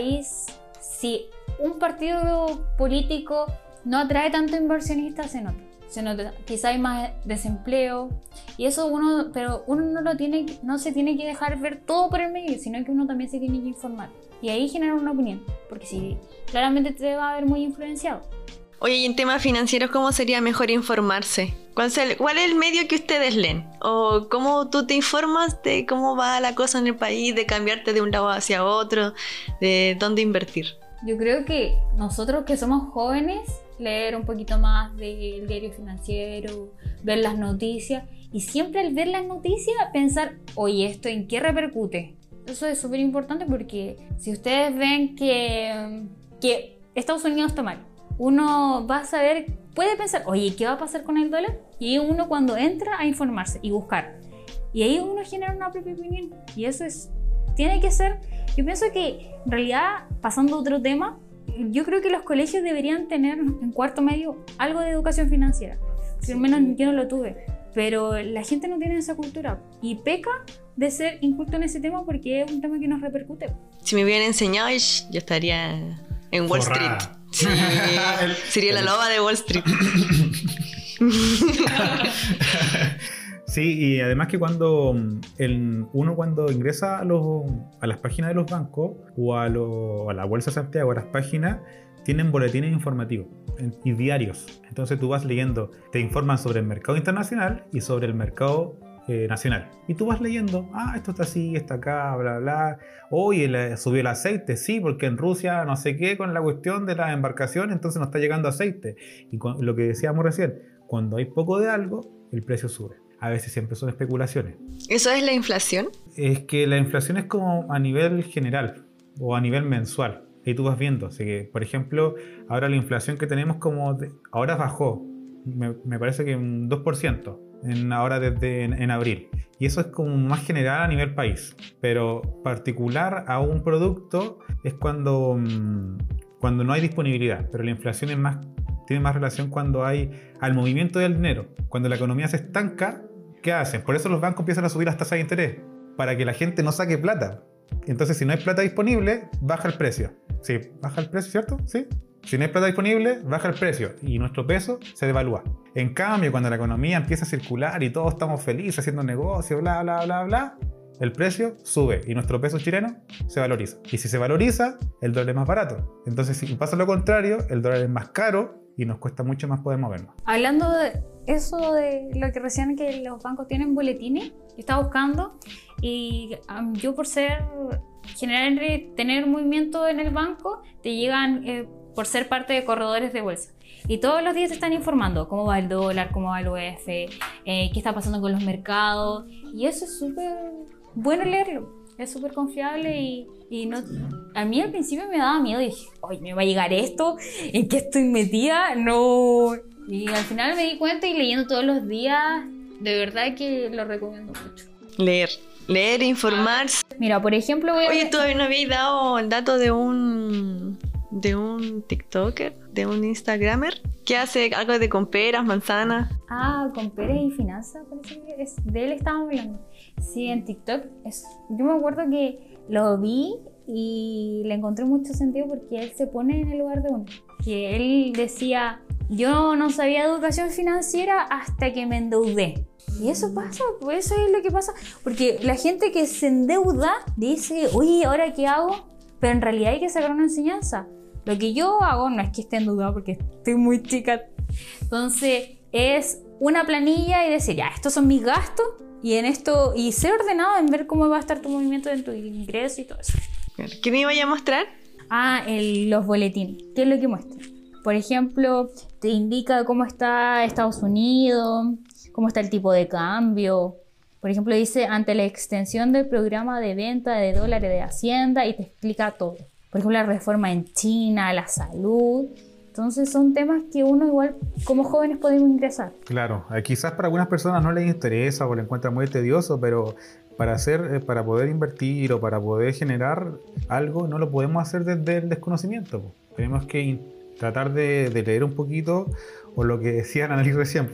un partido político no atrae tanto inversionistas, se nota. Quizá hay más desempleo y eso pero uno no se tiene que dejar ver todo por el medio, sino que uno también se tiene que informar y ahí generar una opinión, porque si claramente te va a ver muy influenciado. Oye, y en temas financieros, ¿cómo sería mejor informarse? ¿Cuál es el medio que ustedes leen? ¿O cómo tú te informas de cómo va la cosa en el país, de cambiarte de un lado hacia otro, de dónde invertir? Yo creo que nosotros que somos jóvenes, leer un poquito más del diario financiero, ver las noticias y siempre al ver las noticias pensar, oye, ¿esto en qué repercute? Eso es súper importante porque si ustedes ven que Estados Unidos está mal, uno va a saber, puede pensar, oye, ¿qué va a pasar con el dólar? Y uno cuando entra a informarse y buscar, y ahí uno genera una propia opinión y eso tiene que ser. Yo pienso que en realidad, pasando a otro tema, yo creo que los colegios deberían tener en cuarto medio algo de educación financiera. Sí. Al menos yo no lo tuve, pero la gente no tiene esa cultura y peca de ser inculto en ese tema porque es un tema que nos repercute. Si me hubieran enseñado, yo estaría en Wall Street. Sí, sería la loba de Wall Street. Sí, y además que cuando uno ingresa a las páginas de los bancos o a la Bolsa de Santiago, a las páginas, tienen boletines informativos y diarios. Entonces tú vas leyendo, te informan sobre el mercado internacional y sobre el mercado nacional. Y tú vas leyendo, esto está así, está acá, bla, bla. Oye, subió el aceite, sí, porque en Rusia no sé qué con la cuestión de las embarcaciones, entonces no está llegando aceite. Y lo que decíamos recién, cuando hay poco de algo, el precio sube. A veces siempre son especulaciones. ¿Eso es la inflación? Es que la inflación es como a nivel general o a nivel mensual. Ahí tú vas viendo. Así que, por ejemplo, ahora la inflación que tenemos ahora bajó. Me parece que un 2% ahora en abril. Y eso es como más general a nivel país. Pero particular a un producto es cuando no hay disponibilidad. Pero la inflación tiene más relación cuando hay al movimiento del dinero. Cuando la economía se estanca, ¿qué hacen? Por eso los bancos empiezan a subir las tasas de interés, para que la gente no saque plata. Entonces, si no hay plata disponible, baja el precio. Sí, baja el precio, ¿cierto? Sí. Si no hay plata disponible, baja el precio y nuestro peso se devalúa. En cambio, cuando la economía empieza a circular y todos estamos felices haciendo negocio, bla, bla, bla, bla, el precio sube y nuestro peso chileno se valoriza. Y si se valoriza, el dólar es más barato. Entonces, si pasa lo contrario, el dólar es más caro y nos cuesta mucho más poder movernos. Hablando de eso, de lo que recién que los bancos tienen boletines, yo estaba buscando y yo por tener movimiento en el banco, te llegan por ser parte de corredores de bolsa. Y todos los días te están informando cómo va el dólar, cómo va el UF, qué está pasando con los mercados. Y eso es súper bueno leerlo. Es súper confiable y no, a mí al principio me daba miedo y dije, oye, ¿me va a llegar esto? ¿En qué estoy metida? No. Y al final me di cuenta y leyendo todos los días, de verdad que lo recomiendo mucho. Leer, informarse. Mira, por ejemplo... Oye, ¿tú no habías dado el dato de un TikToker, de un Instagramer, que hace algo de comperas, manzanas? Ah, comperas y finanzas, parece que es, de él estábamos hablando. Sí, en TikTok. Yo me acuerdo que lo vi y le encontré mucho sentido porque él se pone en el lugar de uno. Que él decía, yo no sabía educación financiera hasta que me endeudé. Y eso pasa, pues eso es lo que pasa. Porque la gente que se endeuda dice, oye, ¿ahora qué hago? Pero en realidad hay que sacar una enseñanza. Lo que yo hago no es que esté endeudada porque estoy muy chica. Entonces es una planilla y decir, ya, estos son mis gastos y en esto, y ser ordenado en ver cómo va a estar tu movimiento en tu ingreso y todo eso. ¿Qué me iba a mostrar? Los boletines. ¿Qué es lo que muestra? Por ejemplo, te indica cómo está Estados Unidos, cómo está el tipo de cambio. Por ejemplo, dice, ante la extensión del programa de venta de dólares de Hacienda, y te explica todo. Por ejemplo, la reforma en China, la salud. Entonces son temas que uno igual como jóvenes podemos ingresar. Claro, quizás para algunas personas no les interesa o le encuentran muy tedioso, pero para poder invertir o para poder generar algo no lo podemos hacer desde el desconocimiento. Tenemos que tratar de leer un poquito, o lo que decía Annalise recién.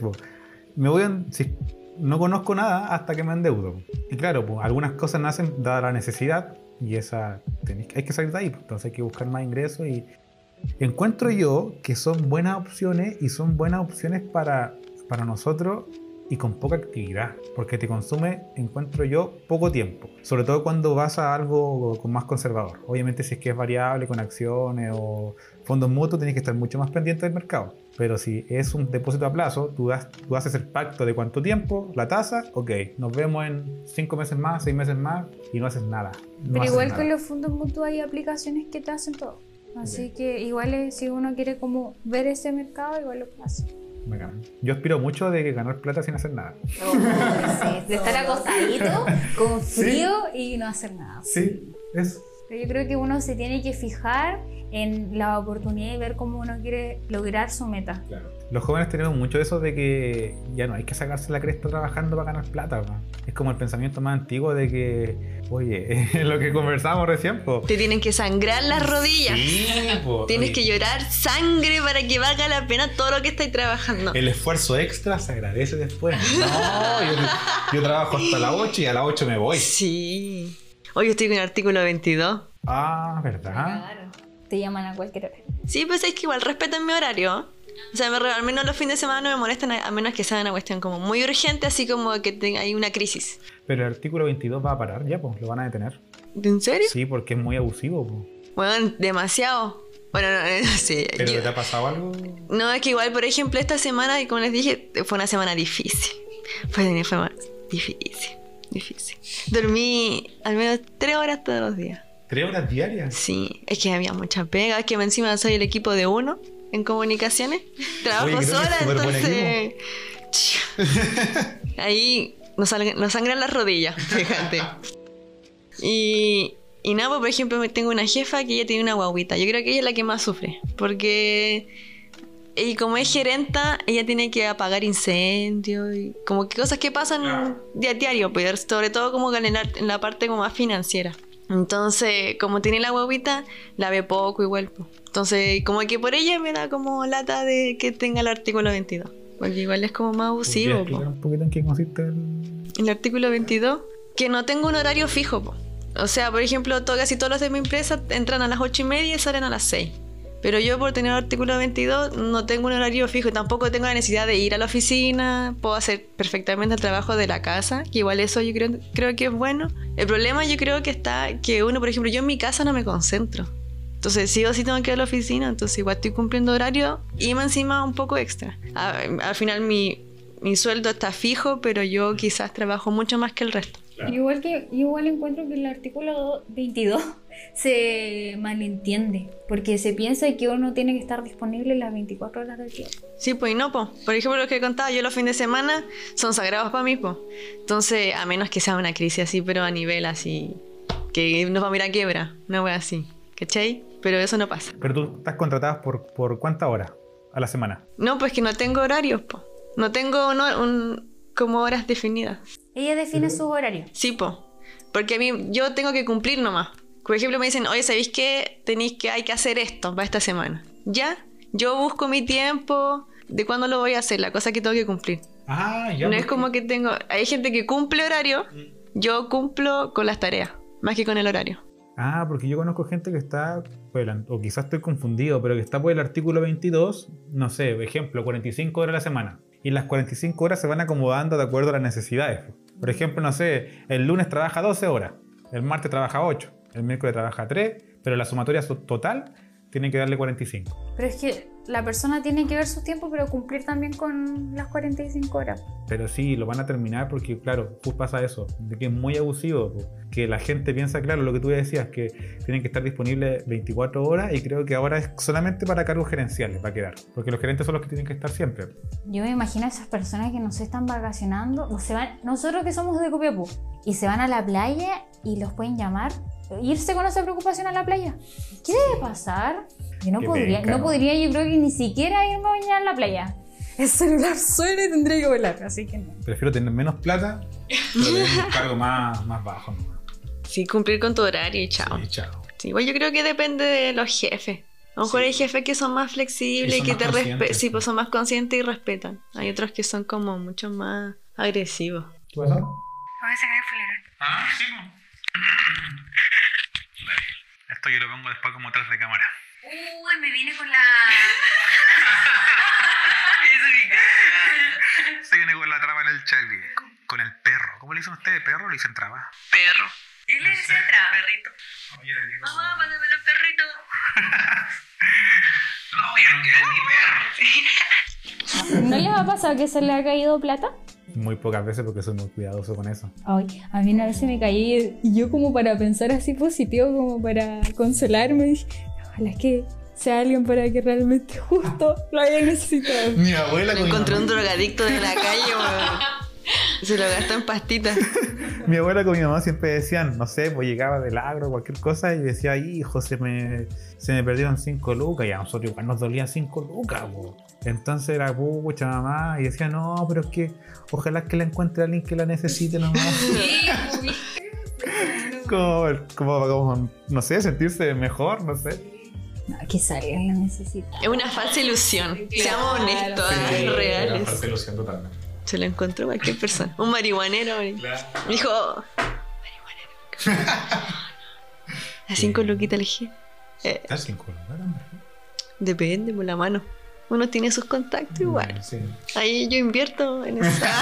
No conozco nada hasta que me endeudo. Y claro, algunas cosas nacen dada la necesidad y hay que salir de ahí. Entonces hay que buscar más ingresos y encuentro yo que son buenas opciones y son buenas opciones para nosotros y con poca actividad, porque te consume, encuentro yo, poco tiempo, sobre todo cuando vas a algo con más conservador. Obviamente si es que es variable con acciones o fondos mutuos tienes que estar mucho más pendiente del mercado, pero si es un depósito a plazo, tú haces el pacto de cuánto tiempo, la tasa, ok, nos vemos en 5 meses más, 6 meses más y no haces nada. Pero igual con los fondos mutuos hay aplicaciones que te hacen todo. Así que igual si uno quiere como ver ese mercado, igual lo puede hacer. Yo aspiro mucho de ganar plata sin hacer nada. Sí, de estar acostadito, con frío y no hacer nada. Sí, eso. Pero yo creo que uno se tiene que fijar en la oportunidad y ver cómo uno quiere lograr su meta. Claro. Los jóvenes tenemos mucho eso de que ya no hay que sacarse la cresta trabajando para ganar plata, ¿no? Es como el pensamiento más antiguo de que, oye, lo que conversábamos recién, po. Te tienen que sangrar las rodillas. Sí, po. Tienes que llorar sangre para que valga la pena todo lo que estáis trabajando. El esfuerzo extra se agradece después. No, yo trabajo hasta las 8 y a las 8 me voy. Sí. Hoy estoy con el artículo 22. Ah, ¿verdad? Claro. Te llaman a cualquier hora. Sí, pues es que igual respetan mi horario. O sea, al menos los fines de semana no me molestan, a menos que sea una cuestión como muy urgente, así como que hay una crisis. Pero el artículo 22 va a parar ya, pues, lo van a detener. ¿En serio? Sí, porque es muy abusivo, pues. Bueno, demasiado. Bueno, no sé. ¿Pero te ha pasado algo? No, es que igual, por ejemplo, esta semana, y como les dije, fue una semana difícil. Fue más difícil. Dormí al menos 3 horas todos los días. ¿3 horas diarias? Sí, es que había mucha pega, es que encima soy el equipo de uno en comunicaciones. Trabajo sola, entonces ahí nos sangran las rodillas, fíjate. Y nada, pues, por ejemplo, tengo una jefa que ella tiene una guaguita. Yo creo que ella es la que más sufre, porque y como es gerenta, ella tiene que apagar incendios y como que cosas que pasan día a diario, pues, sobre todo como en la parte como más financiera. Entonces, como tiene la guaguita, la ve poco igual, pues. Entonces, como que por ella me da como lata de que tenga el artículo 22. Porque igual es como más abusivo, ¿Podrías explicar un poquito en qué consiste el artículo 22? Que no tengo un horario fijo, po. O sea, por ejemplo, casi todos los de mi empresa entran a las 8:30 y salen a las 6. Pero yo por tener artículo 22 no tengo un horario fijo y tampoco tengo la necesidad de ir a la oficina. Puedo hacer perfectamente el trabajo de la casa, que igual eso yo creo que es bueno. El problema yo creo que está que uno, por ejemplo, yo en mi casa no me concentro. Entonces sí o sí tengo que ir a la oficina, entonces igual estoy cumpliendo horario y más encima un poco extra. Al final mi sueldo está fijo, pero yo quizás trabajo mucho más que el resto. Claro. Igual encuentro que el artículo 22 se malentiende, porque se piensa que uno tiene que estar disponible las 24 horas del día. Sí, pues y no, pues. Por ejemplo, los que he contado, yo los fines de semana son sagrados para mí, pues. Entonces, a menos que sea una crisis así, pero a nivel así, que nos va a mirar a quiebra, una wea así, ¿cachai? Pero eso no pasa. Pero tú estás contratada por ¿cuántas horas a la semana? No, pues que no tengo horarios, pues. No tengo como horas definidas. Ella define sus horarios. Sí, pues. Porque a mí, yo tengo que cumplir nomás. Por ejemplo, me dicen, oye, ¿sabéis qué? Hay que hacer esto para esta semana. Ya, yo busco mi tiempo de cuándo lo voy a hacer, la cosa que tengo que cumplir. Ah, ya. No es como que hay gente que cumple horario, yo cumplo con las tareas, más que con el horario. Ah, porque yo conozco gente que está, o quizás estoy confundido, pero que está por el artículo 22, no sé, por ejemplo, 45 horas a la semana. Y las 45 horas se van acomodando de acuerdo a las necesidades. Por ejemplo, no sé, el lunes trabaja 12 horas, el martes trabaja 8, el miércoles trabaja 3, pero la sumatoria total tiene que darle 45. Pero es que la persona tiene que ver su tiempo, pero cumplir también con las 45 horas. Pero sí, lo van a terminar porque, claro, pues pasa eso, de que es muy abusivo, que la gente piensa, claro, lo que tú decías, que tienen que estar disponibles 24 horas y creo que ahora es solamente para cargos gerenciales, va a quedar, porque los gerentes son los que tienen que estar siempre. Yo me imagino a esas personas que no se están vacacionando, o se van, nosotros que somos de Copiapó, y se van a la playa y los pueden llamar, irse con esa preocupación a la playa. ¿Qué debe pasar? Yo no podría, yo creo que ni siquiera irme a bañar a la playa. El celular suena y tendría que volar, así que no. Prefiero tener menos plata, pero tener un cargo más bajo, ¿no? Sí, cumplir con tu horario y chao. Sí, chao. Sí, pues yo creo que depende de los jefes. A lo mejor hay jefes que son más flexibles y que te respetan. Sí, pues son más conscientes y respetan. Hay otros que son como mucho más agresivos. ¿Qué pasó? Voy a sacar el flyer. Ah, sí. Esto yo lo pongo después como atrás de cámara. Uy, me vine con la... Se viene con la traba en el Charlie. Con el perro. ¿Cómo le dicen ustedes? ¿Perro o le dicen traba? Perro. ¿Y le dice traba? Perrito. Oye, le digo... Mamá, mándame los perritos. No, yo no quiero ni perro. ¿No les ha pasado que se le ha caído plata? Muy pocas veces porque soy muy cuidadoso con eso. Ay, a mí una vez se me caí y yo como para pensar así positivo, como para consolarme, dije, ojalá que sea alguien para que realmente justo lo haya necesitado. Mi abuela Me encontré un drogadicto de la calle, weón. Se lo gastó en pastitas. Mi abuela con mi mamá siempre decían, no sé, pues llegaba del agro o cualquier cosa y decía, hijo, se me perdieron 5 lucas. Y a nosotros igual nos dolían 5 lucas, po. Entonces era pucha mamá y decía, no, pero es que ojalá que la encuentre alguien que la necesite nomás. como, no sé, sentirse mejor, no sé. No, que alguien la necesita. Es una falsa ilusión. Seamos honestos, Sí, reales. una falsa ilusión totalmente. Se lo encontró cualquier persona. Un marihuanero. Claro. Dijo, marihuanero. A 5 luquitas elegí. ¿Estás 5 lucas? Depende, por la mano. Uno tiene sus contactos igual. Sí. Ahí yo invierto en esa.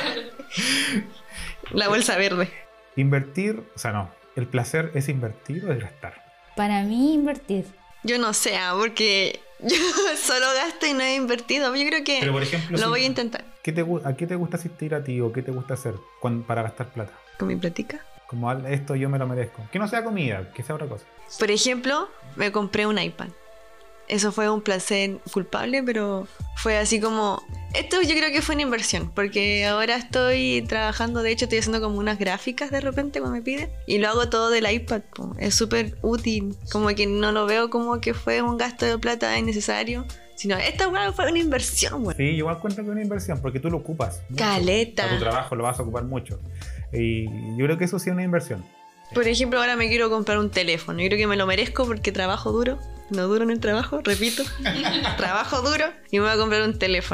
La bolsa verde. Invertir, o sea, no. ¿El placer es invertir o es gastar? Para mí, invertir. Yo no sé, porque yo solo gasto y no he invertido. Yo creo que Pero por ejemplo, lo si- voy a intentar. ¿A qué te gusta asistir a ti o qué te gusta hacer para gastar plata? Con mi platica. Como esto yo me lo merezco. Que no sea comida, que sea otra cosa. Por ejemplo, me compré un iPad. Eso fue un placer culpable, pero fue así como... Esto yo creo que fue una inversión, porque ahora estoy trabajando, de hecho estoy haciendo como unas gráficas de repente cuando me piden, y lo hago todo del iPad, po. Es súper útil, como que no lo veo como que fue un gasto de plata innecesario, sino esta weá fue una inversión, weá. Sí, igual cuento que es una inversión, porque tú lo ocupas mucho. Caleta. A tu trabajo lo vas a ocupar mucho. Y yo creo que eso sí es una inversión. Por ejemplo, ahora me quiero comprar un teléfono. Yo creo que me lo merezco porque trabajo duro. No duro en el trabajo, repito. Trabajo duro y me voy a comprar un teléfono.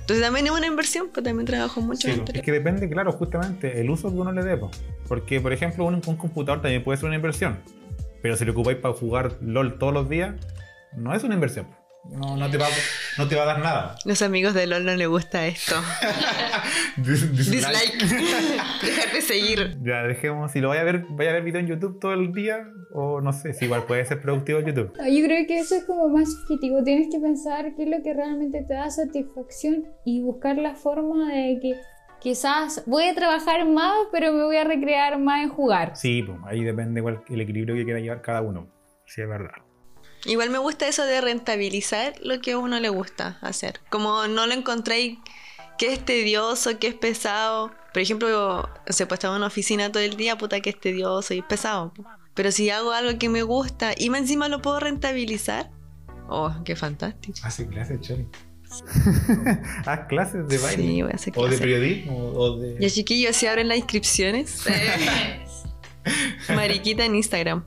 Entonces también es una inversión, pues también trabajo mucho Sí, en el es teléfono. que depende, claro, justamente el uso que uno le dé. Po. Porque, por ejemplo, un computador también puede ser una inversión. Pero si lo ocupáis para jugar LOL todos los días, no es una inversión. No te va a dar nada. Los amigos de LOL no les gusta esto. Dislike. Dejar de seguir. Ya, dejemos. Si lo vaya a ver video en YouTube todo el día, o no sé, si igual puede ser productivo en YouTube. Yo creo que eso es como más subjetivo. Tienes que pensar qué es lo que realmente te da satisfacción y buscar la forma de que quizás voy a trabajar más, pero me voy a recrear más en jugar. Sí, pues ahí depende el equilibrio que quiera llevar cada uno. Sí, es verdad. Igual me gusta eso de rentabilizar lo que a uno le gusta hacer. Como no lo encontréis que es tedioso, que es pesado. Por ejemplo, pues estaba en una oficina todo el día, puta que es tedioso y es pesado. Pero si hago algo que me gusta y más encima lo puedo rentabilizar, oh, qué fantástico. Hace clases, Chori. Haz clases de baile. Sí, voy a hacer O de clases. periodismo, o de... Y chiquillos, si abren las inscripciones. Mariquita en Instagram.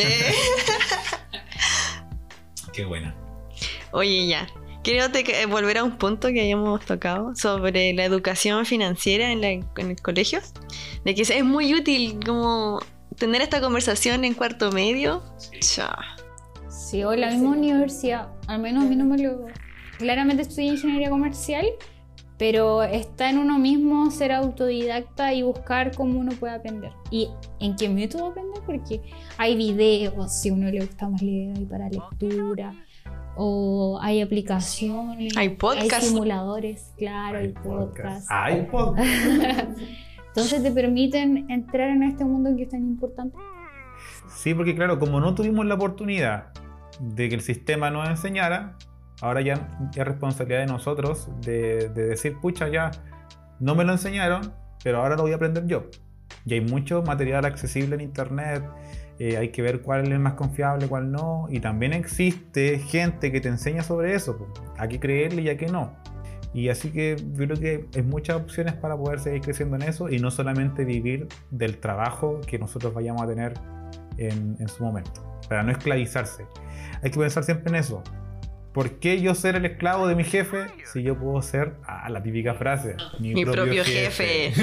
Qué buena. Oye, ya. Quiero volver a un punto que habíamos tocado sobre la educación financiera en el colegio. De que es muy útil como tener esta conversación en cuarto medio. Cha. Sí, o la misma universidad. Al menos a mí no me lo... Claramente estudié ingeniería comercial, pero está en uno mismo ser autodidacta y buscar cómo uno puede aprender. Y en qué método aprender, porque hay videos, si a uno le gusta más leer, hay para lectura, o hay aplicaciones, Hay podcasts. hay simuladores, claro, hay podcasts. Hay podcast. Entonces te permiten entrar en este mundo que es tan importante. Sí, porque claro, como no tuvimos la oportunidad de que el sistema nos enseñara, ahora ya es responsabilidad de nosotros de decir, pucha, ya no me lo enseñaron, pero ahora lo voy a aprender yo. Y hay mucho material accesible en internet, hay que ver cuál es el más confiable, cuál no, y también existe gente que te enseña sobre eso, pues, a qué creerle y a qué no. Y así que yo creo que hay muchas opciones para poder seguir creciendo en eso y no solamente vivir del trabajo que nosotros vayamos a tener en su momento, para no esclavizarse. Hay que pensar siempre en eso. ¿Por qué yo ser el esclavo de mi jefe si yo puedo ser, la típica frase, Mi propio jefe.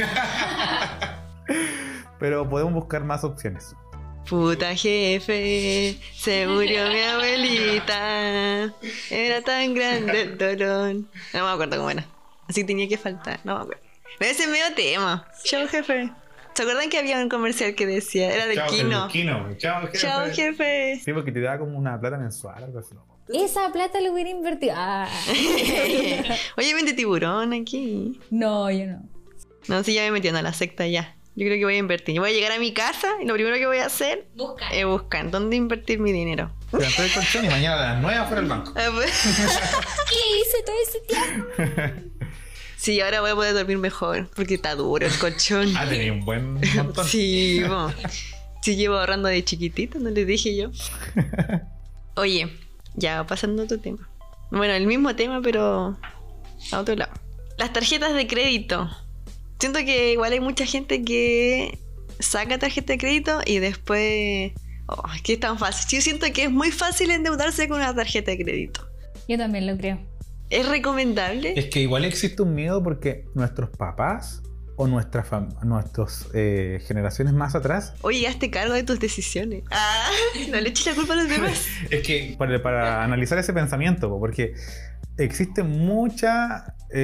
Pero podemos buscar más opciones. Puta jefe, se murió mi abuelita. Era tan grande el dolor. No me acuerdo cómo era. Así tenía que faltar, no me acuerdo. Pero ese es medio tema. Chao jefe. ¿Se acuerdan que había un comercial que decía? Era del Chao, Kino. el Kino. Chao, jefe. Chao jefe. Sí, porque te da como una plata mensual, algo así. Esa plata lo hubiera invertido. Oye, vende tiburón aquí. No, yo no. No, sí, ya me metiendo a la secta ya. Yo creo que voy a invertir. Yo voy a llegar a mi casa y lo primero que voy a hacer es buscar dónde invertir mi dinero. Levanté el colchón y mañana a las 9 afuera del banco. ¿Qué hice todo ese tiempo? Sí, ahora voy a poder dormir mejor porque está duro el colchón. Tenía un buen montón. Sí, bueno. Sí, llevo ahorrando de chiquitito, no les dije yo. Oye, ya pasando a otro tema. Bueno, el mismo tema, pero a otro lado. Las tarjetas de crédito. Siento que igual hay mucha gente que saca tarjeta de crédito y después... Oh, es que es tan fácil. Yo siento que es muy fácil endeudarse con una tarjeta de crédito. Yo también lo creo. ¿Es recomendable? Es que igual existe un miedo porque nuestros papás o nuestras generaciones más atrás... Oye, hazte cargo de tus decisiones. No le eches la culpa a los demás. Es que para analizar ese pensamiento, porque existen muchas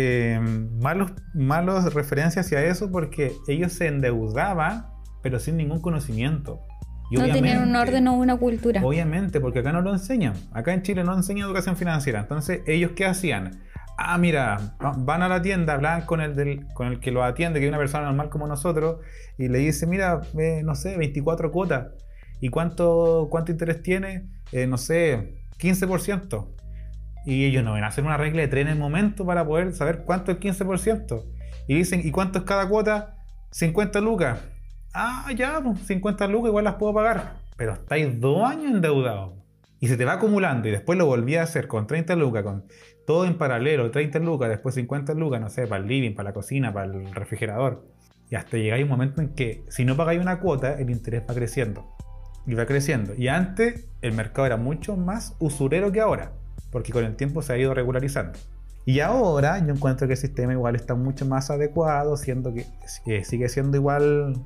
malos referencias hacia eso porque ellos se endeudaban pero sin ningún conocimiento. Y no tenían un orden o una cultura. Obviamente, porque acá no lo enseñan. Acá en Chile no enseñan educación financiera. Entonces, ¿ellos qué hacían? Mira, van a la tienda, hablan con el que lo atiende, que es una persona normal como nosotros, y le dice, mira, no sé, 24 cuotas. ¿Y cuánto interés tiene? No sé, 15%. Y ellos no ven a hacer una regla de 3 en el momento para poder saber cuánto es el 15%. Y dicen, ¿y cuánto es cada cuota? 50 lucas. Ya, pues 50 lucas igual las puedo pagar. Pero estáis 2 años endeudados. Y se te va acumulando. Y después lo volví a hacer con 30 lucas, con todo en paralelo, 30 lucas, después 50 lucas, no sé, para el living, para la cocina, para el refrigerador. Y hasta llegáis a un momento en que si no pagáis una cuota, el interés va creciendo. Y va creciendo. Y antes el mercado era mucho más usurero que ahora. Porque con el tiempo se ha ido regularizando. Y ahora yo encuentro que el sistema igual está mucho más adecuado, siendo que sigue siendo igual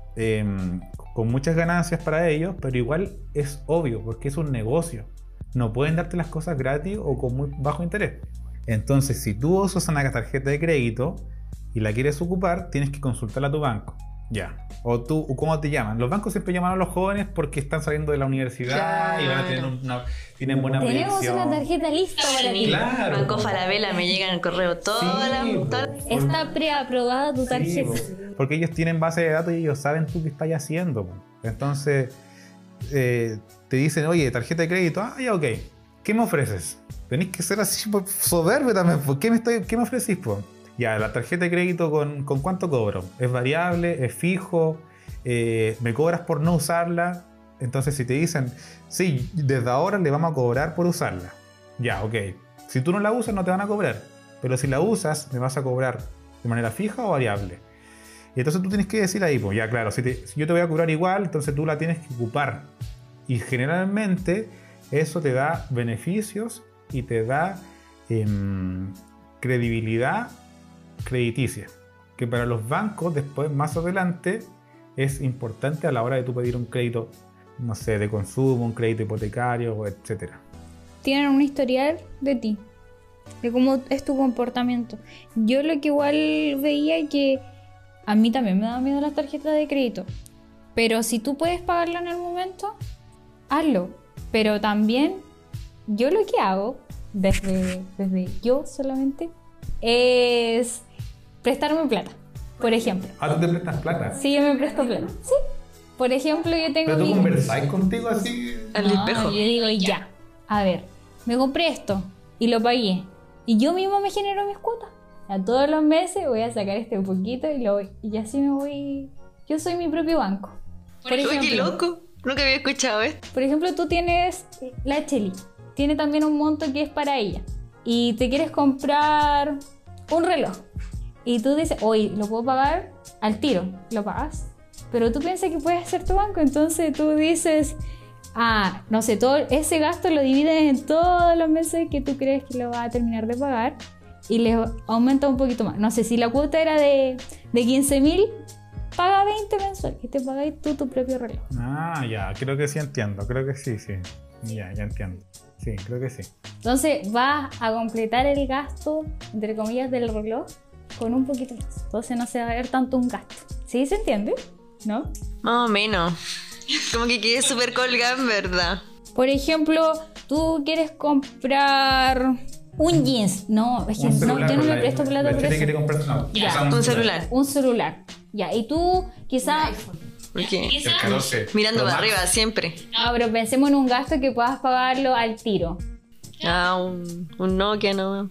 con muchas ganancias para ellos, pero igual es obvio porque es un negocio. No pueden darte las cosas gratis o con muy bajo interés. Entonces, si tú usas una tarjeta de crédito y la quieres ocupar, tienes que consultarla a tu banco. Ya. O ¿cómo te llaman? Los bancos siempre llaman a los jóvenes porque están saliendo de la universidad y van a tener tienen buena Tenemos proyección. una tarjeta lista para ti. Claro. Banco Falabella, me llega en el correo toda Sí, Está preaprobada tu tarjeta. Sí, porque ellos tienen base de datos y ellos saben tú qué estás haciendo. Entonces te dicen, oye, tarjeta de crédito, ya, ok. ¿Qué me ofreces? Tenés que ser así soberbio también. ¿Qué me ofrecís? Ya, la tarjeta de crédito ¿con cuánto cobro? ¿Es variable? ¿Es fijo? ¿Me cobras por no usarla? Entonces si te dicen, sí, desde ahora le vamos a cobrar por usarla. Ya, ok. Si tú no la usas no te van a cobrar. Pero si la usas, me vas a cobrar de manera fija o variable. Y entonces tú tienes que decir ahí, ya claro, si yo te voy a cobrar igual, entonces tú la tienes que ocupar. Y generalmente eso te da beneficios y te da credibilidad crediticia, que para los bancos después, más adelante, es importante a la hora de tú pedir un crédito, no sé, de consumo, un crédito hipotecario, etc. Tienen un historial de ti, de cómo es tu comportamiento. Yo lo que igual veía que a mí también me da miedo la tarjeta de crédito, pero si tú puedes pagarla en el momento, hazlo. Pero también yo lo que hago desde yo solamente es prestarme plata, por ejemplo. ¿Ah, tú te prestas plata? Sí, yo me presto plata. Sí. Por ejemplo, yo tengo ¿Pero tú mi... conversáis contigo así? al espejo. Yo digo, ya, a ver, me compré esto y lo pagué. Y yo misma me genero mis cuotas. A todos los meses voy a sacar este poquito y así me voy... Yo soy mi propio banco. Por Uy, qué ejemplo, loco. Nunca había escuchado esto. por ejemplo, tú tienes la Cheli. Tiene también un monto que es para ella. Y te quieres comprar un reloj. Y tú dices, oye, lo puedo pagar al tiro. Lo pagas. Pero tú piensas que puedes hacer tu banco. Entonces tú dices, no sé, todo ese gasto lo divides en todos los meses que tú crees que lo vas a terminar de pagar. Y le aumenta un poquito más. No sé, si la cuota era de 15.000, paga 20 mensual y te pagáis tú tu propio reloj. Ah, ya, creo que sí entiendo. Creo que sí. Ya entiendo. Sí, creo que sí. Entonces vas a completar el gasto, entre comillas, del reloj con un poquito más. Entonces no se va a ver tanto un gasto. ¿Sí se entiende? ¿No? Más o menos. Como que quedé súper colgada, en verdad. Por ejemplo, tú quieres comprar un jeans. No, es que no, yo no me presto plata por eso. Quiere comprarse Un celular. Un celular. Ya, y tú quizás... ¿Por qué? El 14. Mirando Pro para Max. arriba, siempre. No, pero pensemos en un gasto que puedas pagarlo al tiro. Un Nokia, no.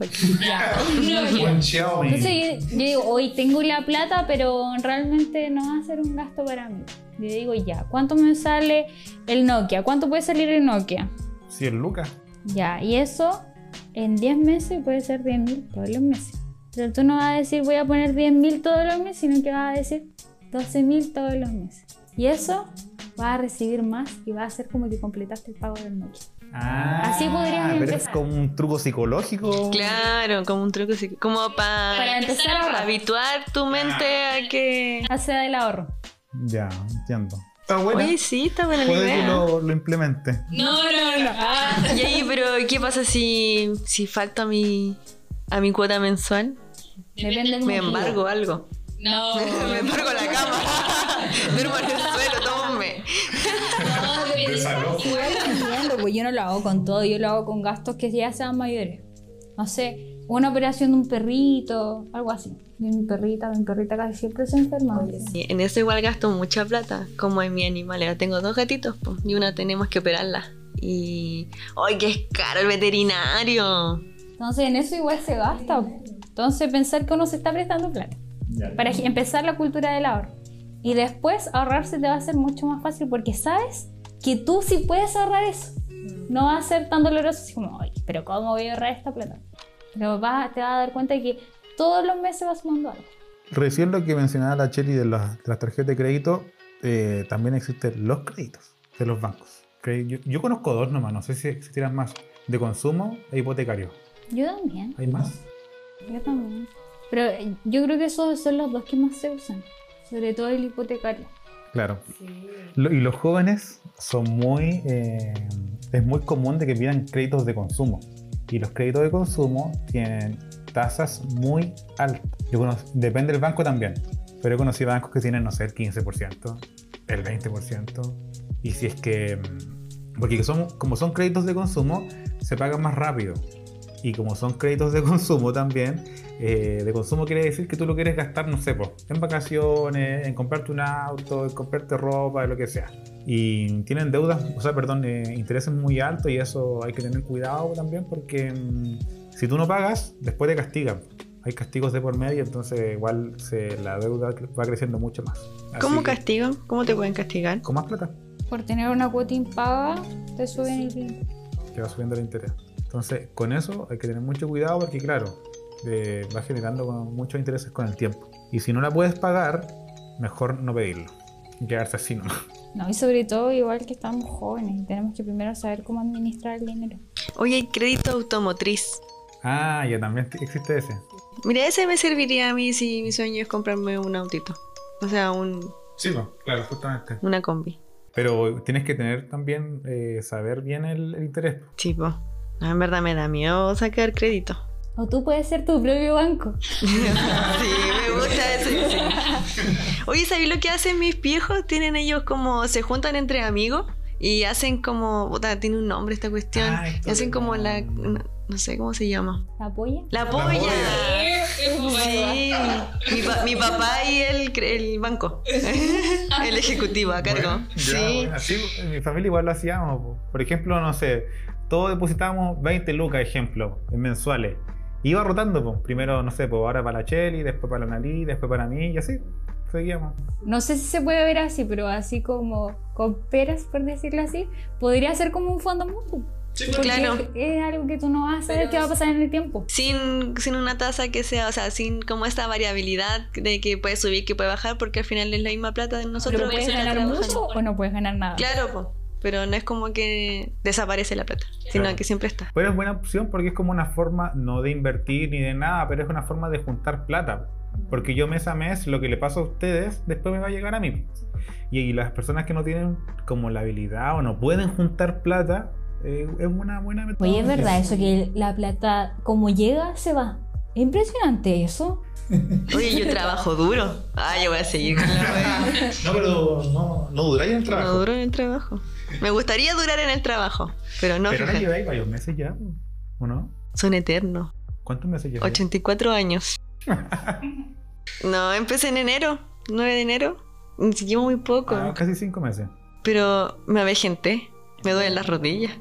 Un Xiaomi. Entonces yo digo, hoy tengo la plata, pero realmente no va a ser un gasto para mí. Yo digo, ya, ¿cuánto me sale el Nokia? ¿Cuánto puede salir el Nokia? 100 lucas. Ya, y eso en 10 meses puede ser 10.000 todos los meses. Pero tú no vas a decir voy a poner 10.000 todos los meses, sino que vas a decir 12.000 todos los meses. Y eso vas a recibir más y va a ser como que completaste el pago del Nokia. Así podrías pero empezar. es como un truco psicológico. Claro, como un truco así. Como Para empezar a ahorrar. habituar tu mente a que. Hacia del ahorro. Ya, entiendo. Está bueno. Oye, sí, está buena la Puede que idea. lo implemente. No. Y ahí, pero ¿qué pasa si falta a mi cuota mensual? Depende del Me motivo. embargo algo. No. Me embargo la cama. Duermo en el suelo, tómame. Entiendo, pues yo no lo hago con todo, yo lo hago con gastos que ya sean mayores. No sé, una operación de un perrito, algo así. Mi perrita casi siempre se enferma. Y en eso igual gasto mucha plata, como en mi animal. Ahora tengo 2 gatitos, pues, y una tenemos que operarla. Y. ¡Ay, que es caro el veterinario! Entonces en eso igual se gasta. Entonces pensar que uno se está prestando plata. Para empezar la cultura del ahorro. Y después ahorrarse te va a ser mucho más fácil porque sabes que tú sí puedes ahorrar eso. No va a ser tan doloroso así como, ay, pero ¿cómo voy a ahorrar esta plata? Pero te vas a dar cuenta de que todos los meses vas sumando algo. Recién lo que mencionaba la Cheli de las tarjetas de crédito, también existen los créditos de los bancos. Yo conozco 2 nomás, no sé si existirán más. De consumo e hipotecario. Yo también. ¿Hay más? Yo también. Pero yo creo que esos son los dos que más se usan. Sobre todo el hipotecario. Claro. Y los jóvenes son muy... es muy común de que pidan créditos de consumo. Y los créditos de consumo tienen tasas muy altas. Depende del banco también. Pero he conocido bancos que tienen, no sé, el 15%, el 20%. Y si es que... Porque como son créditos de consumo, se pagan más rápido. Y como son créditos de consumo también, de consumo quiere decir que tú lo quieres gastar, no sé, en vacaciones, en comprarte un auto, en comprarte ropa, lo que sea. Y tienen deudas, intereses muy altos y eso hay que tener cuidado también porque si tú no pagas, después te castigan. Hay castigos de por medio, entonces igual la deuda va creciendo mucho más. ¿Cómo castigo? ¿Cómo te pueden castigar? Con más plata. Por tener una cuota impaga, te suben el... Que va subiendo el interés. Entonces, con eso hay que tener mucho cuidado porque, claro, va generando muchos intereses con el tiempo. Y si no la puedes pagar, mejor no pedirlo. Y quedarse así nomás. No, y sobre todo, igual que estamos jóvenes, tenemos que primero saber cómo administrar el dinero. Oye, hay crédito automotriz. Ah, ya también existe ese. Mira, ese me serviría a mí si mi sueño es comprarme un autito. O sea, Sí, claro, justamente. una combi. Pero tienes que tener también, saber bien el interés. Sí, po. No, en verdad me da miedo sacar crédito. O tú puedes ser tu propio banco. Sí, me gusta eso. Sí. Oye, ¿sabes lo que hacen mis viejos? Tienen ellos como, se juntan entre amigos y hacen como, tiene un nombre esta cuestión. Y hacen como no sé cómo se llama. ¿La polla? La polla. Sí. Mi papá y el banco. El ejecutivo a cargo. Bueno, sí. Así en mi familia igual lo hacíamos. Por ejemplo, no sé, todos depositábamos 20 lucas, ejemplo, en mensuales. Iba rotando, primero, no sé, ahora para la Cheli, después para la Nalí, después para mí, y así, seguíamos. No sé si se puede ver así, pero así como con peras, por decirlo así, podría ser como un fondo mutuo. Sí, porque claro. Es algo que tú no vas a saber qué va a pasar en el tiempo. Sin una tasa que sea, o sea, sin como esta variabilidad de que puede subir, que puede bajar, porque al final es la misma plata de nosotros. Pero puedes ganar mucho o no puedes ganar nada. Claro, pues. Pero no es como que desaparece la plata, sino que siempre está. Pero es buena opción porque es como una forma, no de invertir ni de nada, pero es una forma de juntar plata. Porque yo mes a mes, lo que le paso a ustedes, después me va a llegar a mí. Y las personas que no tienen como la habilidad o no pueden juntar plata, es una buena metodología. Oye, es verdad eso que la plata, como llega, se va. Es impresionante eso. Oye, yo trabajo duro. Yo voy a seguir con la wea. No, pero no duráis en el trabajo. No duro en el trabajo. Me gustaría durar en el trabajo, pero no. Pero ahora lleváis varios meses ya, ¿o no? Son eternos. ¿Cuántos meses lleváis? 84 años. No, empecé en enero, 9 de enero. Llevo muy poco. Casi 5 meses. Pero me avejenté. Me duelen las rodillas.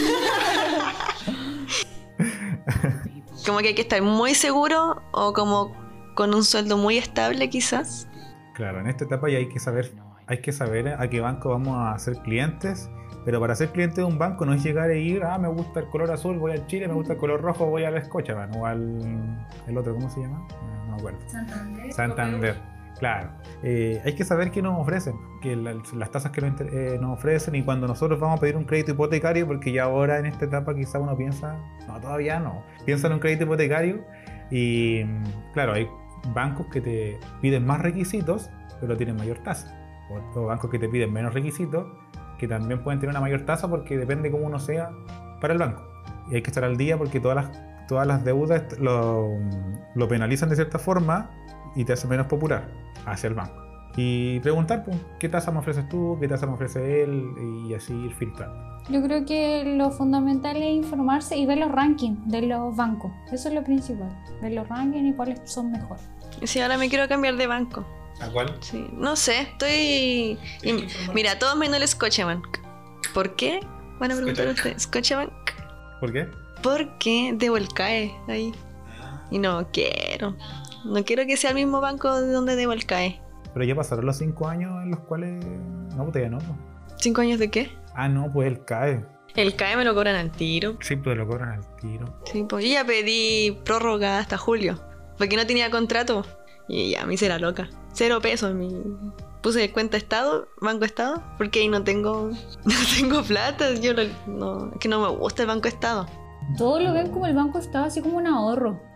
Como que hay que estar muy seguro o como con un sueldo muy estable quizás. Claro, en esta etapa ya hay que saber a qué banco vamos a ser clientes. Pero para ser cliente de un banco no es llegar e ir, me gusta el color azul, voy al Chile, me gusta el color rojo, voy al Scotiabank o el otro, ¿cómo se llama? No me acuerdo. Santander. Claro. Hay que saber qué nos ofrecen, las tasas que nos ofrecen, y cuando nosotros vamos a pedir un crédito hipotecario, porque ya ahora en esta etapa quizá uno piensa, no, todavía no, piensa en un crédito hipotecario y claro, hay bancos que te piden más requisitos, pero tienen mayor tasa, o bancos que te piden menos requisitos, que también pueden tener una mayor tasa porque depende cómo uno sea para el banco. Y hay que estar al día porque todas las deudas lo penalizan de cierta forma y te hace menos popular hacia el banco. Y preguntar, ¿qué tasa me ofreces tú? ¿Qué tasa me ofrece él? Y así ir filtrando. Yo creo que lo fundamental es informarse y ver los rankings de los bancos. Eso es lo principal. Ver los rankings y cuáles son mejor. Sí, ahora me quiero cambiar de banco. ¿A cuál? Sí, no sé, estoy... Mira, todos menos el Scotiabank. ¿Por qué? Van a preguntar ustedes. ¿Scotiabank? ¿Por qué? Porque debo el CAE ahí. Y no quiero. No quiero que sea el mismo banco de donde debo el CAE. Pero ya pasaron los 5 años en los cuales... No, todavía no. ¿5 años de qué? No, pues el CAE. El CAE me lo cobran al tiro. Sí, pues lo cobran al tiro. Sí, pues yo ya pedí prórroga hasta julio. Porque no tenía contrato. Y ya me hice la loca. 0 pesos. Puse cuenta Estado, Banco Estado, porque ahí no tengo plata. Es que no me gusta el Banco Estado. Todos lo ven como el banco estado así como un ahorro.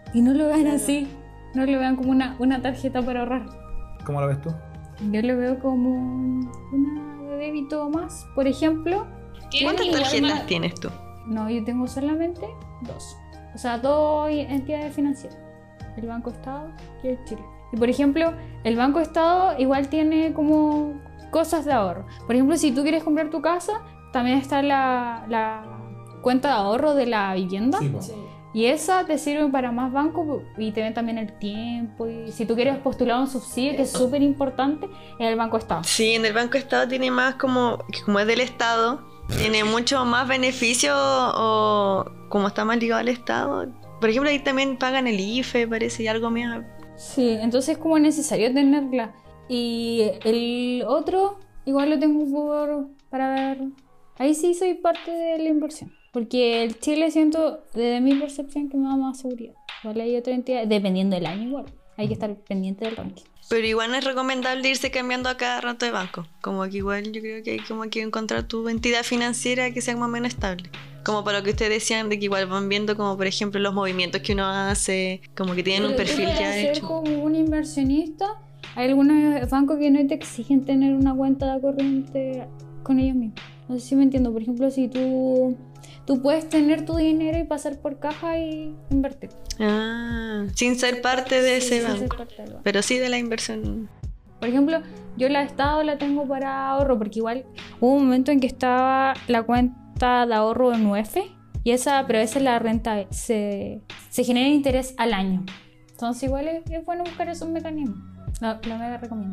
Y no lo vean así, no lo vean como una tarjeta para ahorrar. ¿Cómo lo ves tú? Yo lo veo como una de débito más. Por ejemplo, ¿Cuántas igual tarjetas tienes tú? No, yo tengo solamente 2. O sea, 2 entidades financieras. El Banco Estado y el Chile. Y por ejemplo, el Banco Estado igual tiene como cosas de ahorro. Por ejemplo, si tú quieres comprar tu casa, también está la cuenta de ahorro de la vivienda. Sí. Y esa te sirve para más bancos y te ven también el tiempo. Y si tú quieres postular un subsidio, que es súper importante, en el Banco Estado. Sí, en el Banco Estado tiene más como es del Estado, tiene mucho más beneficio o como está más ligado al Estado. Por ejemplo, ahí también pagan el IFE, parece, y algo más. Sí, entonces es como necesario tenerla. Y el otro, igual lo tengo para ver. Ahí sí soy parte de la inversión. Porque el Chile siento, desde mi percepción, que me da más seguridad. Igual hay otra entidad, dependiendo del año igual. Hay que estar pendiente del ranking. Pero igual no es recomendable irse cambiando a cada rato de banco. Como que igual yo creo que hay como que encontrar tu entidad financiera que sea más o menos estable. Como para lo que ustedes decían, de que igual van viendo como por ejemplo los movimientos que uno hace, como que tienen un perfil Pero tú ya para ser hecho. como un inversionista, hay algunos bancos que no te exigen tener una cuenta corriente con ellos mismos. No sé si me entiendo. Por ejemplo, si tú puedes tener tu dinero y pasar por caja y invertir. Ah, sin ser parte de ese Sí, sin ser banco. parte del banco. Pero sí de la inversión. Por ejemplo, yo la Estado la tengo para ahorro, porque igual hubo un momento en que estaba la cuenta de ahorro en UF, pero esa es la renta, se genera interés al año. Entonces igual es bueno buscar esos mecanismos. La mega recomiendo.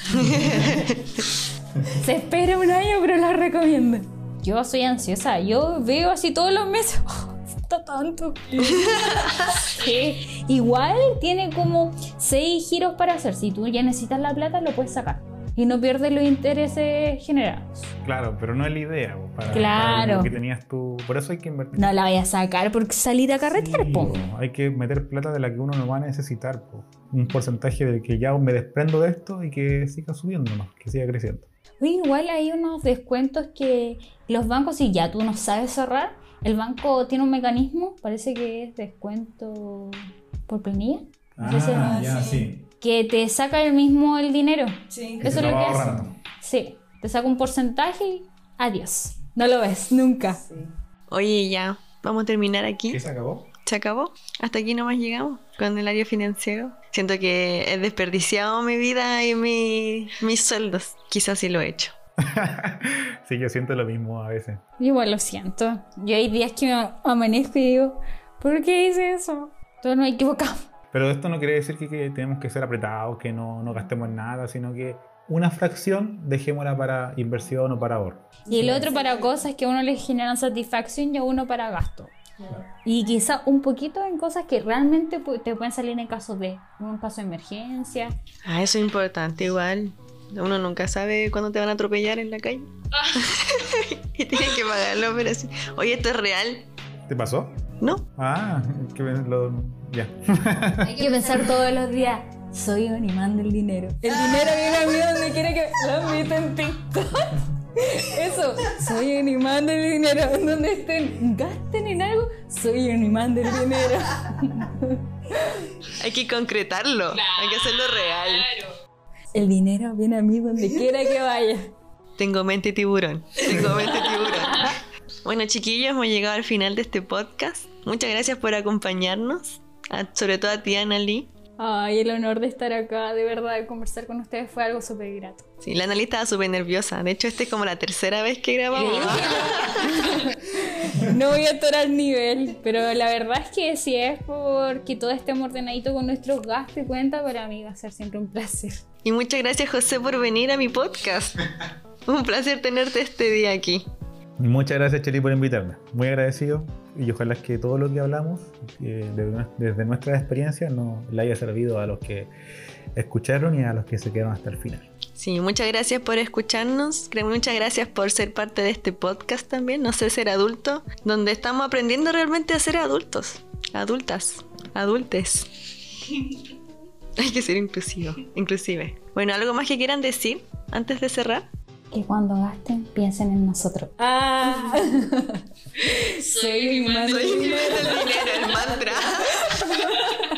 Se espera un año, pero la recomiendo. Yo soy ansiosa, yo veo así todos los meses. Está tanto. Sí. Igual tiene como 6 giros para hacer. Si tú ya necesitas la plata, lo puedes sacar. Y no pierdes los intereses generados. Claro, pero no es la idea. Para Claro. lo que tenías tú. Por eso hay que invertir. No la vayas a sacar por salir a carretear, Sí, po. hay que meter plata de la que uno no va a necesitar. Po. Un porcentaje del que ya me desprendo de esto y que siga subiendo nomás, que siga creciendo. Oye, igual hay unos descuentos que los bancos, si ya tú no sabes cerrar, el banco tiene un mecanismo, parece que es descuento por planilla. Sí. Que te saca el mismo el dinero. Sí. Eso es lo que hace. Sí, te saca un porcentaje y adiós. No lo ves nunca. Oye, ya, vamos a terminar aquí. ¿Qué se acabó? ¿Se acabó? Hasta aquí nomás llegamos con el área financiero. Siento que he desperdiciado mi vida y mis sueldos. Quizás sí lo he hecho. Sí, yo siento lo mismo a veces. Igual lo siento. Yo hay días que me amanezco y digo, ¿por qué hice eso? Todo nos equivocamos. Pero esto no quiere decir que tenemos que ser apretados, que no gastemos en nada, sino que una fracción dejémosla para inversión o para ahorro. Y el otro para cosas que a uno le generan satisfacción y a uno para gasto. Y quizá un poquito en cosas que realmente te pueden salir en caso de emergencia. Ah, eso es importante igual. Uno nunca sabe cuándo te van a atropellar en la calle. Y tienes que pagar la operación. Oye, ¿esto es real? ¿Te pasó? ¿No? Ah, ya. Hay que pensar todos los días, soy un imán del dinero. El dinero viene a mí donde quiera que lo han visto en TikTok. Eso, soy un imán del dinero. Donde estén, gasten en algo, soy un imán del dinero. Hay que concretarlo. Hay que hacerlo real. El dinero viene a mí donde quiera que vaya. Tengo mente tiburón. Bueno, chiquillos, hemos llegado al final de este podcast. Muchas gracias por acompañarnos. Sobre todo a ti, Annalí. Ay, el honor de estar acá, de verdad, conversar con ustedes fue algo súper grato. Sí, la Annalí estaba súper nerviosa. De hecho, esta es como la tercera vez que grabamos. No voy a atorar nivel, pero la verdad es que si es porque todo estemos ordenadito con nuestros gastos y cuentas, para mí va a ser siempre un placer. Y muchas gracias, José, por venir a mi podcast. Un placer tenerte este día aquí. Muchas gracias, Cheli, por invitarme. Muy agradecido. Y ojalá que todo lo que hablamos desde nuestra experiencia nos le haya servido a los que escucharon y a los que se quedaron hasta el final. Sí, muchas gracias por escucharnos. Muchas gracias por ser parte de este podcast también, No sé ser adulto, donde estamos aprendiendo realmente a ser adultos, adultas, adultes. Hay que ser inclusive. Bueno, ¿algo más que quieran decir antes de cerrar? Que cuando gasten, piensen en nosotros. Soy un imán del dinero. El mantra.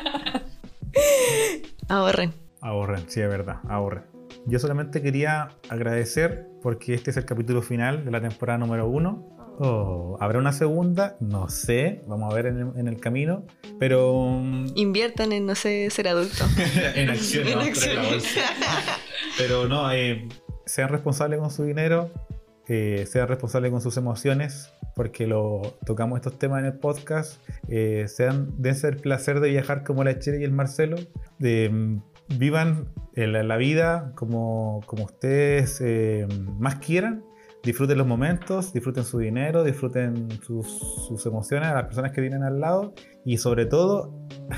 Ahorren. Ahorren, sí, es verdad, ahorren. Yo solamente quería agradecer porque este es el capítulo final de la temporada número 1. ¿Habrá una segunda? No sé, vamos a ver en el camino, pero... Inviertan en no sé ser adulto. En acciones, En vamos a traer la bolsa. Pero no, sean responsables con su dinero, sean responsables con sus emociones, porque tocamos estos temas en el podcast. Dense el placer de viajar como la Chele y el Marcelo. Vivan la vida como ustedes más quieran. Disfruten los momentos, disfruten su dinero, disfruten sus emociones, a las personas que tienen al lado, y sobre todo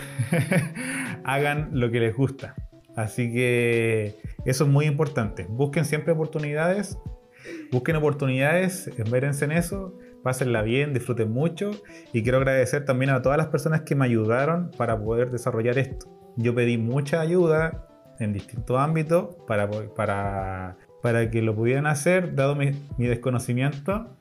hagan lo que les gusta. Así que eso es muy importante. Busquen siempre oportunidades, esmérense en eso, pásenla bien, disfruten mucho, y quiero agradecer también a todas las personas que me ayudaron para poder desarrollar esto. Yo pedí mucha ayuda en distintos ámbitos para que lo pudieran hacer, dado mi desconocimiento.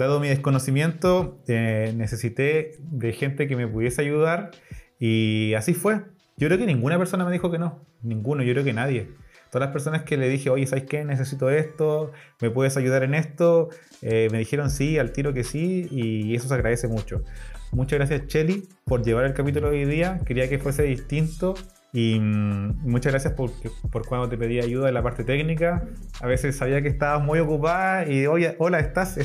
Necesité de gente que me pudiese ayudar, y así fue. Yo creo que ninguna persona me dijo que no. Ninguno, yo creo que nadie. Todas las personas que le dije, oye, ¿sabes qué? Necesito esto, ¿me puedes ayudar en esto? Me dijeron sí, al tiro que sí, y eso se agradece mucho. Muchas gracias, Cheli, por llevar el capítulo de hoy día. Quería que fuese distinto. Y muchas gracias por cuando te pedí ayuda en la parte técnica. A veces sabía que estabas muy ocupada y oye, hola, estás.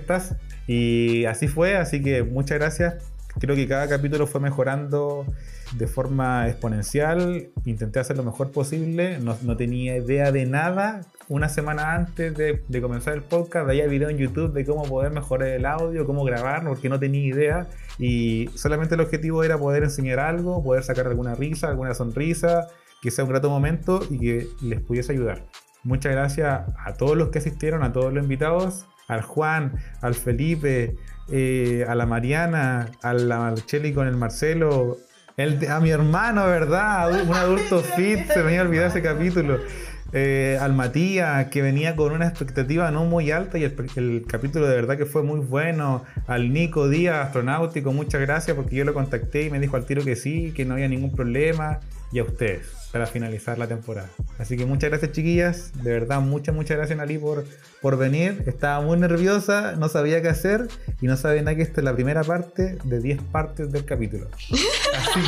Y así fue, así que muchas gracias. Creo que cada capítulo fue mejorando de forma exponencial. Intenté hacer lo mejor posible. No tenía idea de nada. Una semana antes de comenzar el podcast veía videos en YouTube de cómo poder mejorar el audio, cómo grabar, porque no tenía idea. Y solamente el objetivo era poder enseñar algo, poder sacar alguna risa, alguna sonrisa, que sea un grato momento y que les pudiese ayudar. Muchas gracias a todos los que asistieron, a todos los invitados, al Juan, al Felipe, a la Mariana, a la Cheli con el Marcelo, a mi hermano, ¿verdad? Un adulto fit, se me había olvidado ese capítulo. Al Matías, que venía con una expectativa no muy alta, y el capítulo de verdad que fue muy bueno. Al Nico Díaz, astronáutico, muchas gracias, porque yo lo contacté y me dijo al tiro que sí, que no había ningún problema. Y a ustedes, para finalizar la temporada. Así que muchas gracias, chiquillas. De verdad, muchas gracias, Nali, por venir. Estaba muy nerviosa, no sabía qué hacer, y no sabía nada que esta es la primera parte de 10 partes del capítulo. Así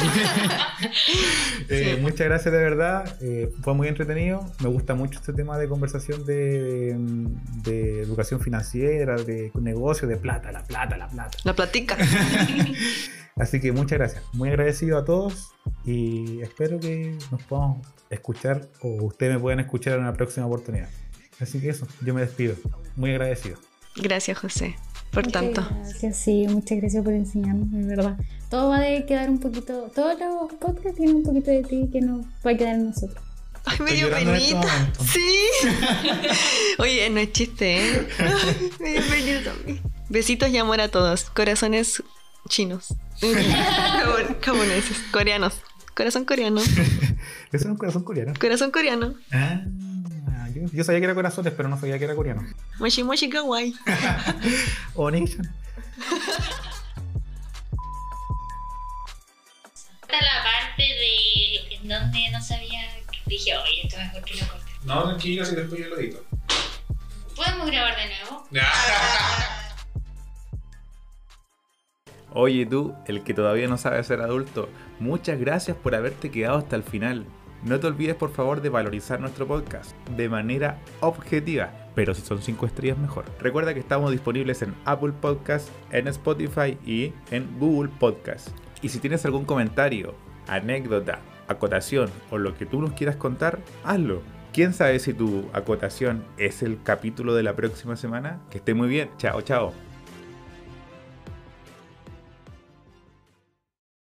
que muchas gracias, de verdad. Fue muy entretenido. Me gusta mucho este tema de conversación de educación financiera, de negocio, de plata. La platica. Así que muchas gracias. Muy agradecido a todos, y espero que nos podamos escuchar, o ustedes me puedan escuchar en una próxima oportunidad. Así que eso, yo me despido. Muy agradecido. Gracias, José, por tanto. Gracias, sí, muchas gracias por enseñarnos, de verdad. Todo va a quedar un poquito, todos los podcasts tienen un poquito de ti que nos va a quedar en nosotros. Ay, me dio penita. Sí. Oye, no es chiste, ¿eh? Me dio penita también. Besitos y amor a todos. Corazones chinos. Japoneses. Coreanos. Corazón coreano. ¿Eso es un corazón coreano? Corazón coreano. Yo sabía que era corazones, pero no sabía que era coreano. Moshi moshi kawaii. Onishan. Hasta la parte de en donde no sabía, dije, oye, esto mejor que lo corte. No, tranquilo, si después yo lo edito. ¿Podemos grabar de nuevo? Oye tú, el que todavía no sabe ser adulto, muchas gracias por haberte quedado hasta el final. No te olvides por favor de valorizar nuestro podcast de manera objetiva, pero si son 5 estrellas mejor. Recuerda que estamos disponibles en Apple Podcast, en Spotify y en Google Podcast. Y si tienes algún comentario, anécdota, acotación o lo que tú nos quieras contar, hazlo. ¿Quién sabe si tu acotación es el capítulo de la próxima semana? Que esté muy bien. Chao, chao.